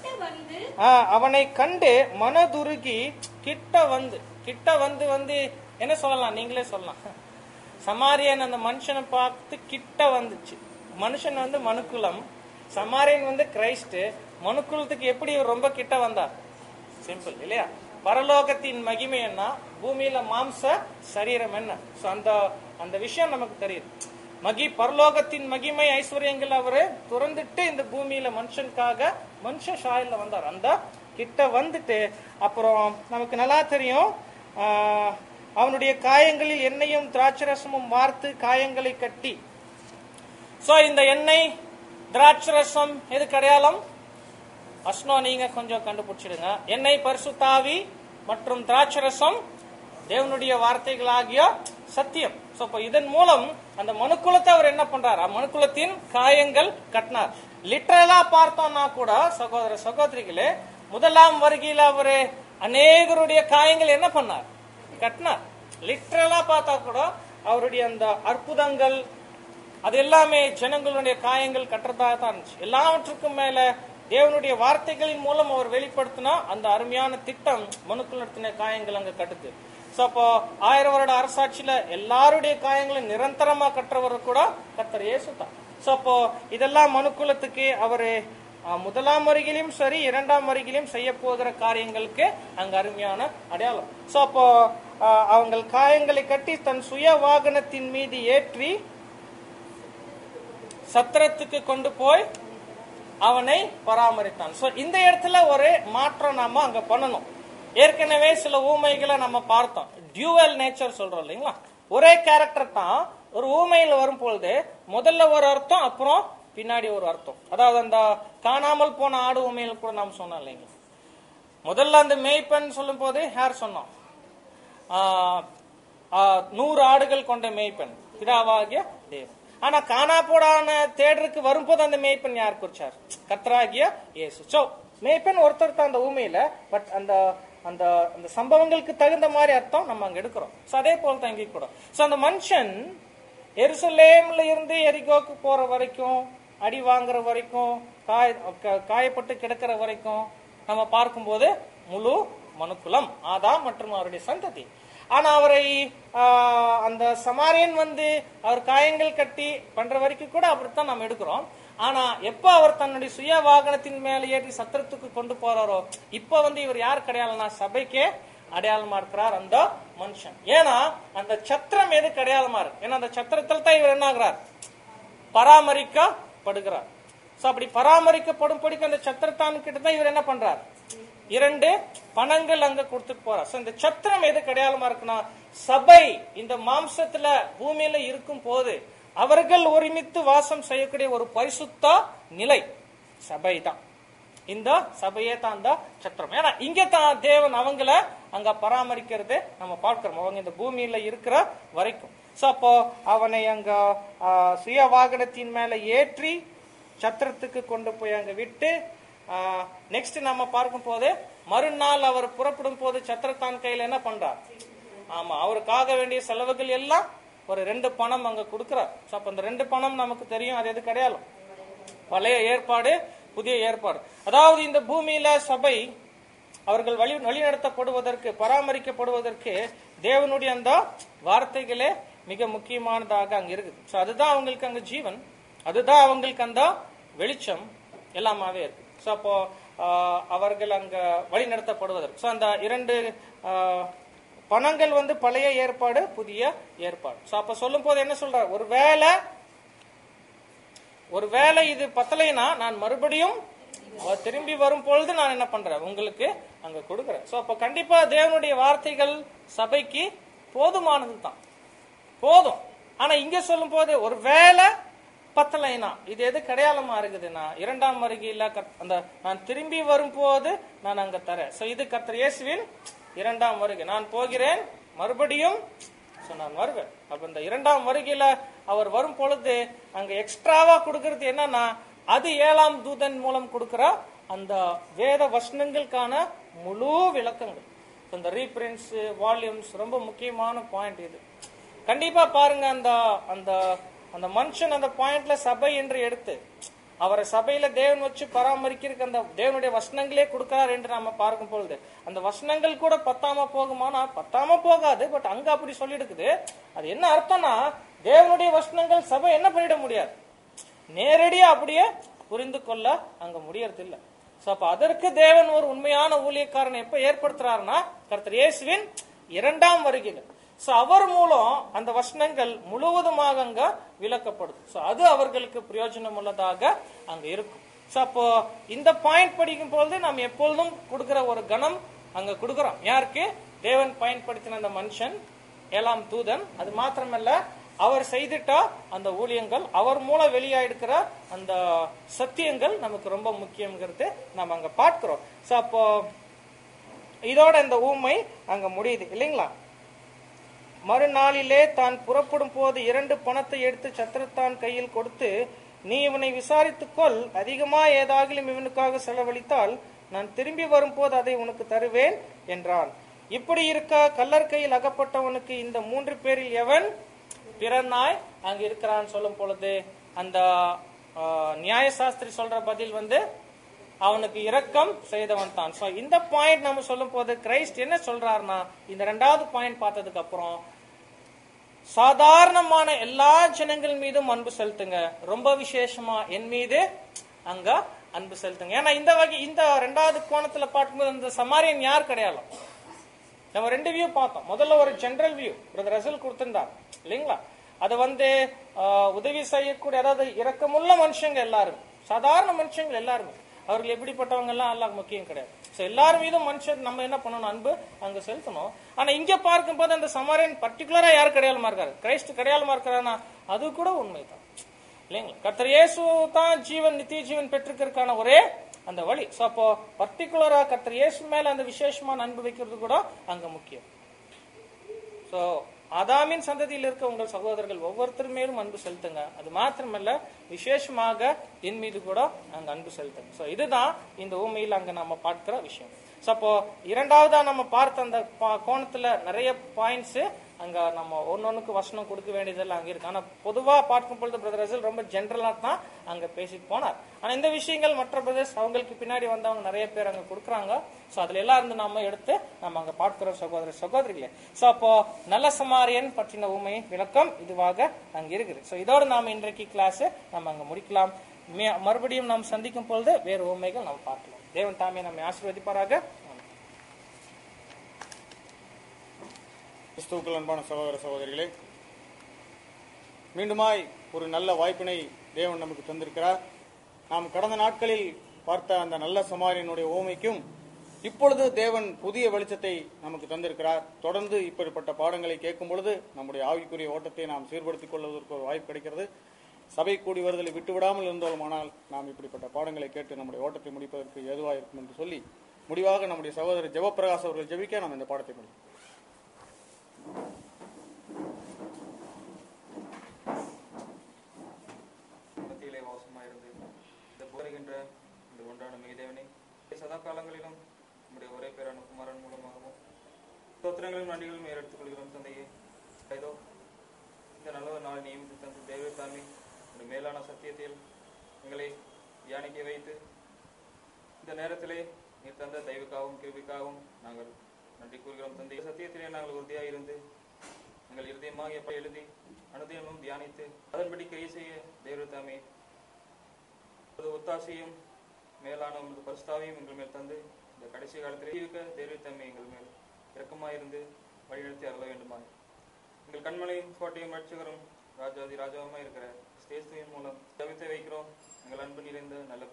அவனை கண்டு மனதுருகி கிட்ட வந்து, கிட்ட வந்து வந்து என்ன சொல்லலாம், நீங்களே சொல்லலாம். சமாரியன் அந்த மனுஷனை பார்த்து கிட்ட வந்துச்சு. மனுஷன் வந்து மனுக்குலம், சமாரியன் வந்து கிரைஸ்ட். மனுக்குலத்துக்கு எப்படி ரொம்ப கிட்ட வந்தார்? சிம்பிள் இல்லையா? பரலோகத்தின் மகிமை என்ன, பூமியில மாம்ச சரீரம் என்ன. அந்த அந்த விஷயம் நமக்கு தெரியுது. மகி பரலோகத்தின் மகிமை ஐஸ்வர்யங்கள் அவரு துறந்துட்டு இந்த பூமியில மனுஷனுக்காக மனுஷ சாயல்ல வந்தார். அந்த கிட்ட வந்துட்டு அப்புறம் நமக்கு நல்லா தெரியும், ஆஹ் அவனுடைய காயங்களில் எண்ணெயும் திராட்சரசமும் வார்த்து காயங்களை கட்டி. சோ இந்த எண்ணெய் திராட்சரசம் எதுக்கு அடையாளம்? வசனம் நீங்க கொஞ்சம் கண்டுபிடிச்சிடுங்க. எண்ணெய் பரிசுத்தாவி மற்றும் திராட்சரசம் தேவனுடைய வார்த்தைகளாகிய சத்தியம். இதன் மூலம் அந்த மனுக்குலத்தை அவர் என்ன பண்றார்? மனுக்குலத்தின் காயங்கள் கட்டினார். லிட்டரலா பார்த்தோம்னா கூட சகோதர சகோதரிகளே, முதலாம் வருகையில அவரு அநேகருடைய காயங்கள் என்ன பண்ணார்? கட்டினார். லிட்டரலா பார்த்தா கூட அவருடைய அந்த அற்புதங்கள் அது எல்லாமே ஜனங்களுடைய காயங்கள் கட்டுறதா தான் இருந்துச்சு. எல்லாவற்றுக்கும் மேல தேவனுடைய வார்த்தைகளின் மூலம் அவர் வெளிப்படுத்தினா அந்த அருமையான திட்டம் மனுக்குலத்தின காயங்கள் அங்க கட்டுது. சோ அப்போ ஆயிரம் வருட அரசாட்சியில எல்லாருடைய காயங்களும் நிரந்தரமா கட்டுறவர் கூட கர்த்தர் இயேசு தான். சோ அப்போ இதெல்லாம் மனுக்குலத்துக்கு அவரு முதலாம் வருகையிலும் சரி இரண்டாம் வருகையிலும் செய்ய போகிற காரியங்களுக்கு அங்க அருமையான அடையாளம். சோ அப்போ அவங்க காயங்களை கட்டி தன் சுய வாகனத்தின் மீது ஏற்றி சத்திரத்துக்கு கொண்டு போய் அவனை பராமரித்தான். சோ இந்த இடத்துல ஒரு மாற்றம் நாம அங்க பண்ணணும். ஏற்கனவே சில ஊமைகளை நம்ம பார்த்தோம். டியூவல் நேச்சர் சொல்றோம் இல்லைங்களா? ஒரே கேரக்டர் தான் ஒரு ஊமையில வரும் பொழுது முதல்ல ஒரு அர்த்தம், அப்புறம் பின்னாடி ஒரு அர்த்தம். அதாவது அந்த காணாமல் போன ஆடு ஊமையில கூட நாம் சொன்னோம் இல்லைங்களா? முதல்ல அந்த மேய்ப்பன் சொல்லும் போது யார் சொன்னோம்? நூறு ஆடுகள் கொண்ட மேய்ப்பன் பிதாவாகிய தேவன். ஆனா காணா போடான தேடருக்கு வரும்போது அந்த மேய்ப்பன் யார் குறிச்சார்? கர்த்தராகிய இயேசு. சோ மேய்ப்பன் ஒருத்தர் தான் அந்த ஊமையில. பட் அந்த அந்த அந்த சம்பவங்களுக்கு தகுந்த மாதிரி அர்த்தம் நம்ம அங்க எடுக்கிறோம். சோ அதே போல தான் இங்க கூட. சோ அந்த மனுஷன் எருசலேம்ல இருந்து எரிகோக்கு போற வரைக்கும், அடி வாங்குற வரைக்கும், காய காயப்பட்டு கிடக்கிற வரைக்கும் நம்ம பார்க்கும்போது முழு மனுக்குலம் ஆதாம் மற்றும் அவருடைய சந்ததி. ஆனா அவரை அந்த சமாரியன் வந்து அவர் காயங்கள் கட்டி பண்ற வரைக்கும் கூட அப்படித்தான் நம்ம எடுக்கிறோம். ஆனா எப்ப அவர் தன்னுடைய சுய வாகனத்தின் மேல ஏற்றி சத்திரத்துக்கு கொண்டு போறாரோ, இப்ப வந்து இவர் யார் அடையாளம்னா சபைக்கே அடையாளமா இருக்கிறார் அந்த மனுஷன். ஏன்னா அந்த சத்திரம் எதுக்கு அடையாளமா இருக்கு? ஏன்னா அந்த சத்திரத்தில் தான் இவர் என்ன ஆகிறார்? பராமரிக்கப்படுகிறார். சோ அப்படி பராமரிக்கப்படும்படிக்கு அந்த சத்திரத்தான் கிட்டதான் இவர் என்ன பண்றார்? இரண்டு பணங்கள் அங்க கொடுத்துட்டு போறார். இந்த சத்திரம் எதுக்கு அடையாளமா இருக்குன்னா, சபை இந்த மாம்சத்துல பூமியில இருக்கும் போது அவர்கள் ஒருமித்து வாசம் செய்யக்கூடிய ஒரு பரிசுத்த நிலை சபை தான். இந்த சபையே தான் அந்த சத்திரம். ஏன்னா இங்க தான் தேவன் அவங்கள அங்க பராமரிக்கிறது நம்ம பார்க்கிறோம், அவங்க இந்த பூமியில இருக்கிற வரைக்கும். சோ அப்போ அவனை அங்க சுய வாகனத்தின் மேல ஏற்றி சத்திரத்துக்கு கொண்டு போய் அங்க விட்டு, நெக்ஸ்ட் நம்ம பார்க்கும் போது மறுநாள் அவர் புறப்படும் போது சத்திரத்தான் கையில என்ன பண்றார்? ஆமா, அவருக்காக வேண்டிய செலவுகள் எல்லாம் ஒரு ரெண்டு பணம் அங்க கொடுக்கிறார். அப்ப அந்த ரெண்டு பணம் நமக்கு தெரியும், அது எதுக்கு அடையாளம்? பழைய ஏற்பாடு, புதிய ஏற்பாடு. அதாவது இந்த பூமியில சபை அவர்கள் வழி வழிநடத்தப்படுவதற்கு, பராமரிக்கப்படுவதற்கு தேவனுடைய அந்த வார்த்தைகளே மிக முக்கியமானதாக அங்க இருக்குது. அதுதான் அவங்களுக்கு அங்க ஜீவன். அதுதான் அவங்களுக்கு அந்த வெளிச்சம் எல்லாமாவே இருக்கு. ஸோ அப்போ ஆஹ், அவர்கள் அங்க வழி நடத்தப்படுவதற்கு ஸோ அந்த இரண்டு ஆஹ், பணங்கள் வந்து பழைய ஏற்பாடு, புதிய ஏற்பாடு. ஸோ அப்ப சொல்லும் போது என்ன சொல்றார், ஒரு வேலை ஒரு வேலை இது பத்தலைன்னா நான் மறுபடியும் அவர் திரும்பி வரும் பொழுது நான் என்ன பண்றேன், உங்களுக்கு அங்க கொடுக்கிறேன். சோ அப்ப கண்டிப்பா தேவனுடைய வார்த்தைகள் சபைக்கு போதுமானது தான், போதும். ஆனா இங்க சொல்லும் போது ஒரு வேலை பத்தலைனா இது எது கிடையாளமா இருக்குதுன்னா இரண்டாம் வருகையில அந்த நான் திரும்பி வரும் போது நான் அங்க தரேன். சோ இது கர்த்தர் இயேசுவின் இரண்டாம் வருகை. நான் போகிறேன் மறுபடியும் நான் வருவேன். அப்ப இந்த இரண்டாம் வருகையில அவர் வரும் பொழுது அங்க எக்ஸ்ட்ராவா கொடுக்கறது என்னன்னா அது ஏழாம் தூதன் மூலம் கொடுக்கிற அந்த வேத வசனங்களுக்கான முழு விளக்கங்கள். இந்த ரீபிரிண்ட்ஸ் வால்யூம்ஸ் ரொம்ப முக்கியமான பாயிண்ட் இது. கண்டிப்பா பாருங்க, அந்த அந்த அந்த மனுஷன் அந்த பாயிண்ட்ல சபை என்று எடுத்து அவரை சபையில தேவன் வச்சு பராமரிக்கிறதுக்கு அந்த தேவனுடைய வசனங்களே கொடுக்கிறார் என்று நாம பார்க்கும் பொழுது அந்த வசனங்கள் கூட பத்தாம போகுமானா பத்தாம போகாது. பட் அங்க அப்படி சொல்லிடுக்குது. அது என்ன அர்த்தம்னா தேவனுடைய வசனங்கள் சபை என்ன பண்ணிட முடியாது, நேரடியா அப்படியே புரிந்து கொள்ள அங்க முடியறது இல்லை. சோ அப்ப அதற்கு தேவன் ஒரு உண்மையான ஊழியக்காரனை எப்ப ஏற்படுத்துறாருன்னா கர்த்தர் இயேசுவின் இரண்டாம் வருகையில. சோ அவர் மூலம் அந்த வசனங்கள் முழுவதுமாக அங்க விளக்கப்படுது. சோ அது அவர்களுக்கு பிரயோஜனம் உள்ளதாக அங்க இருக்கும். சோ அப்போ இந்த பாயிண்ட் படிக்கும் பொழுது நாம் எப்பொழுதும் கொடுக்கிற ஒரு கணம் அங்க கொடுக்கிறோம். யாருக்கு? தேவன் பயன்படுத்தின அந்த மனுஷன் ஏழாம் தூதன். அது மாத்திரமல்ல, அவர் செய்துட்ட அந்த ஊழியங்கள், அவர் மூலம் வெளியாயிருக்கிற அந்த சத்தியங்கள் நமக்கு ரொம்ப முக்கியங்கிறது நாம் அங்க பார்க்கிறோம். சோ அப்போ இதோட இந்த ஊமை அங்க முடியுது இல்லைங்களா? மறுநாளிலே தான் புறப்படும் போது இரண்டு பணத்தை எடுத்து சத்திரத்தான் கையில் கொடுத்து, நீ இவனை விசாரித்துக்கொள், அதிகமா ஏதாகிலும் இவனுக்காக செலவழித்தால் நான் திரும்பி வரும்போது அதை உனக்கு தருவேன் என்றான். இப்படி இருக்க கல்லர் கையில் அகப்பட்டவனுக்கு இந்த மூன்று பேரில் எவன் பிறனாய் அங்க இருக்கிறான்னு சொல்லும் பொழுது அந்த நியாயசாஸ்திரி சொல்ற பதில் வந்து அவனுக்கு இரக்கம் செய்தவன் தான். சோ இந்த பாயிண்ட் நம்ம சொல்லும் போது கிரைஸ்ட் என்ன சொல்றாருன்னா, இந்த ரெண்டாவது பாயிண்ட் பார்த்ததுக்கு அப்புறம் சாதாரணமான எல்லா ஜனங்கள் மீதும் அன்பு செலுத்துங்க, ரொம்ப விசேஷமா என் மீது அங்க அன்பு செலுத்துங்க. ஏன்னா இந்த வகை இந்த ரெண்டாவது கோணத்துல பார்க்கும்போது அந்த சமாரியன் யார் கிடையாது. நம்ம ரெண்டு வியூ பார்த்தோம். முதல்ல ஒரு ஜெனரல் வியூ பிரதர் ரசல் கொடுத்திருந்தார் இல்லைங்களா? அது வந்து உதவி செய்யக்கூடிய, அதாவது இரக்கமுள்ள மனுஷங்க எல்லாரும், சாதாரண மனுஷங்க எல்லாருமே, அவர்கள் எப்படிப்பட்டவங்க எல்லாம் எல்லாம் முக்கியம் கிடையாது. சோ எல்லாரும் மீதும் மனுஷன் நம்ம என்ன பண்ணணும், அன்பு அங்க செலுத்தணும். ஆனா இங்க பார்க்கும் போது அந்த சமாரியன் பர்டிகுலரா யார் கிடையாளமா இருக்காரு, கிரைஸ்ட் கிடையாளமா இருக்கிறானா அது கூட உண்மைதான் இல்லைங்களா? கர்த்தர் இயேசு தான் ஜீவன், நித்திய ஜீவன் பெற்றுக்கிறதுக்கான ஒரே அந்த வழி. சோ அப்போ பர்டிகுலரா கர்த்தர் இயேசு மேல அந்த விசேஷமான அன்பு வைக்கிறது கூட அங்க முக்கியம். சோ ஆதாமின் சந்ததியில் இருக்க உங்கள் சகோதரர்கள் ஒவ்வொருத்தர் மேலும் அன்பு செலுத்துங்க. அது மாத்திரமல்ல, விசேஷமாக என் மீது கூட அங்க அன்பு செலுத்துங்க. சோ இதுதான் இந்த ஊமையில் அங்க நம்ம பார்க்கிற விஷயம். சோ அப்போ இரண்டாவதா நம்ம பார்த்த அந்த கோணத்துல நிறைய பாயிண்ட்ஸ் அங்க நம்ம ஒன்னொன்னுக்கு வசனம் கொடுக்க வேண்டியதெல்லாம் அங்க இருக்கு. ஆனா பொதுவா பார்க்கும் பொழுது பிரதர் ரசல் ரொம்ப ஜென்ரலா தான் அங்க பேசிட்டு போனார். ஆனா இந்த விஷயங்கள் மற்ற பிரதர்ஸ் அவங்களுக்கு பின்னாடி வந்தவங்க நிறைய பேர் அங்க கொடுக்குறாங்க. சோ அதுல எல்லாம் இருந்து நாம எடுத்து நம்ம அங்க பார்க்கிறோம் சகோதர சகோதரிகளே. சோ அப்போ நல்ல சமாரியன் பற்றின உண்மை விளக்கம் இதுவாக அங்க இருக்குது. சோ இதோட நாம இன்றைக்கு கிளாஸ் நம்ம அங்க முடிக்கலாம். மறுபடியும் நாம் சந்திக்கும் பொழுது வேறு உண்மைகள் நாம் பார்க்கலாம். தேவன் தாமே நம்மை ஆசீர்வதிப்பாராக. கிறிஸ்துவுக்குள் அன்பான சகோதர சகோதரிகளே, மீண்டுமாய் ஒரு நல்ல வாய்ப்பினை தேவன் நமக்கு தந்திருக்கிறார். நாம் கடந்த நாட்களில் பார்த்த அந்த நல்ல சமாரியனுடைய ஓமைக்கும் இப்பொழுது தேவன் புதிய வெளிச்சத்தை நமக்கு தந்திருக்கிறார். தொடர்ந்து இப்படிப்பட்ட பாடங்களை கேட்கும் பொழுது நம்முடைய ஆவிக்குரிய ஓட்டத்தை நாம் சீர்படுத்திக் கொள்வதற்கு ஒரு வாய்ப்பு கிடைக்கிறது. சபை கூடி வருதலை விட்டுவிடாமல் இருந்தோமானால் நாம் இப்படிப்பட்ட பாடங்களை கேட்டு நம்முடைய ஓட்டத்தை முடிப்பதற்கு ஏதுவாக இருக்கும் என்று சொல்லி முடிவாக நம்முடைய சகோதரர் ஜெபப்பிரகாஷ் அவர்கள் ஜெபிக்க நாம் இந்த பாடத்தை முடிப்போம். மத்தியிலே வாசமாயிருந்து இந்த போருகின்ற இந்த ஒன்றான மெய்தேவனை சதா காலங்களிலும் நம்முடைய ஒரே பேரான குமாரன் மூலமாகவும் ஸ்தோத்திரங்களும் நன்றிகளும் ஏறெடுத்துக் கொள்கிறோம். தந்தையே, ஏதோ இந்த நல்ல நாளை நியமித்து தந்த தேவ தாண்மை ஒரு மேலான சத்தியத்தில் எங்களை தியானிக்க வைத்து இந்த நேரத்திலே நீர் தந்த தெய்வக்காகவும் கிருபிக்காகவும் நாங்கள் நன்றி கூறுகிறோம். தந்தை, சத்தியத்திலே நாங்கள் உறுதியாக இருந்து எங்கள் இருதயமாக எப்படி எழுதி அனுதினமும் தியானித்து அதன்படி கிரியை செய்ய தேவ தாமே ஒத்தாசையும் மேலான உமது பரிசுத்தாவையும் எங்கள் மேல் தந்து இந்த கடைசி காலத்தில் இருக்க தேவ தாமே எங்கள் மேல் இரக்கமாயிருந்து வழிநடத்தி அருள வேண்டுமாய் எங்கள் கண்மலையும் கோட்டையும் ரட்சகரும் ராஜாதி ராஜாவுமாய் இருக்கிற ஸ்தேசுவின் மூலம் தவித்து வைக்கிறோம் எங்கள் அன்பு நிறைந்த நல்ல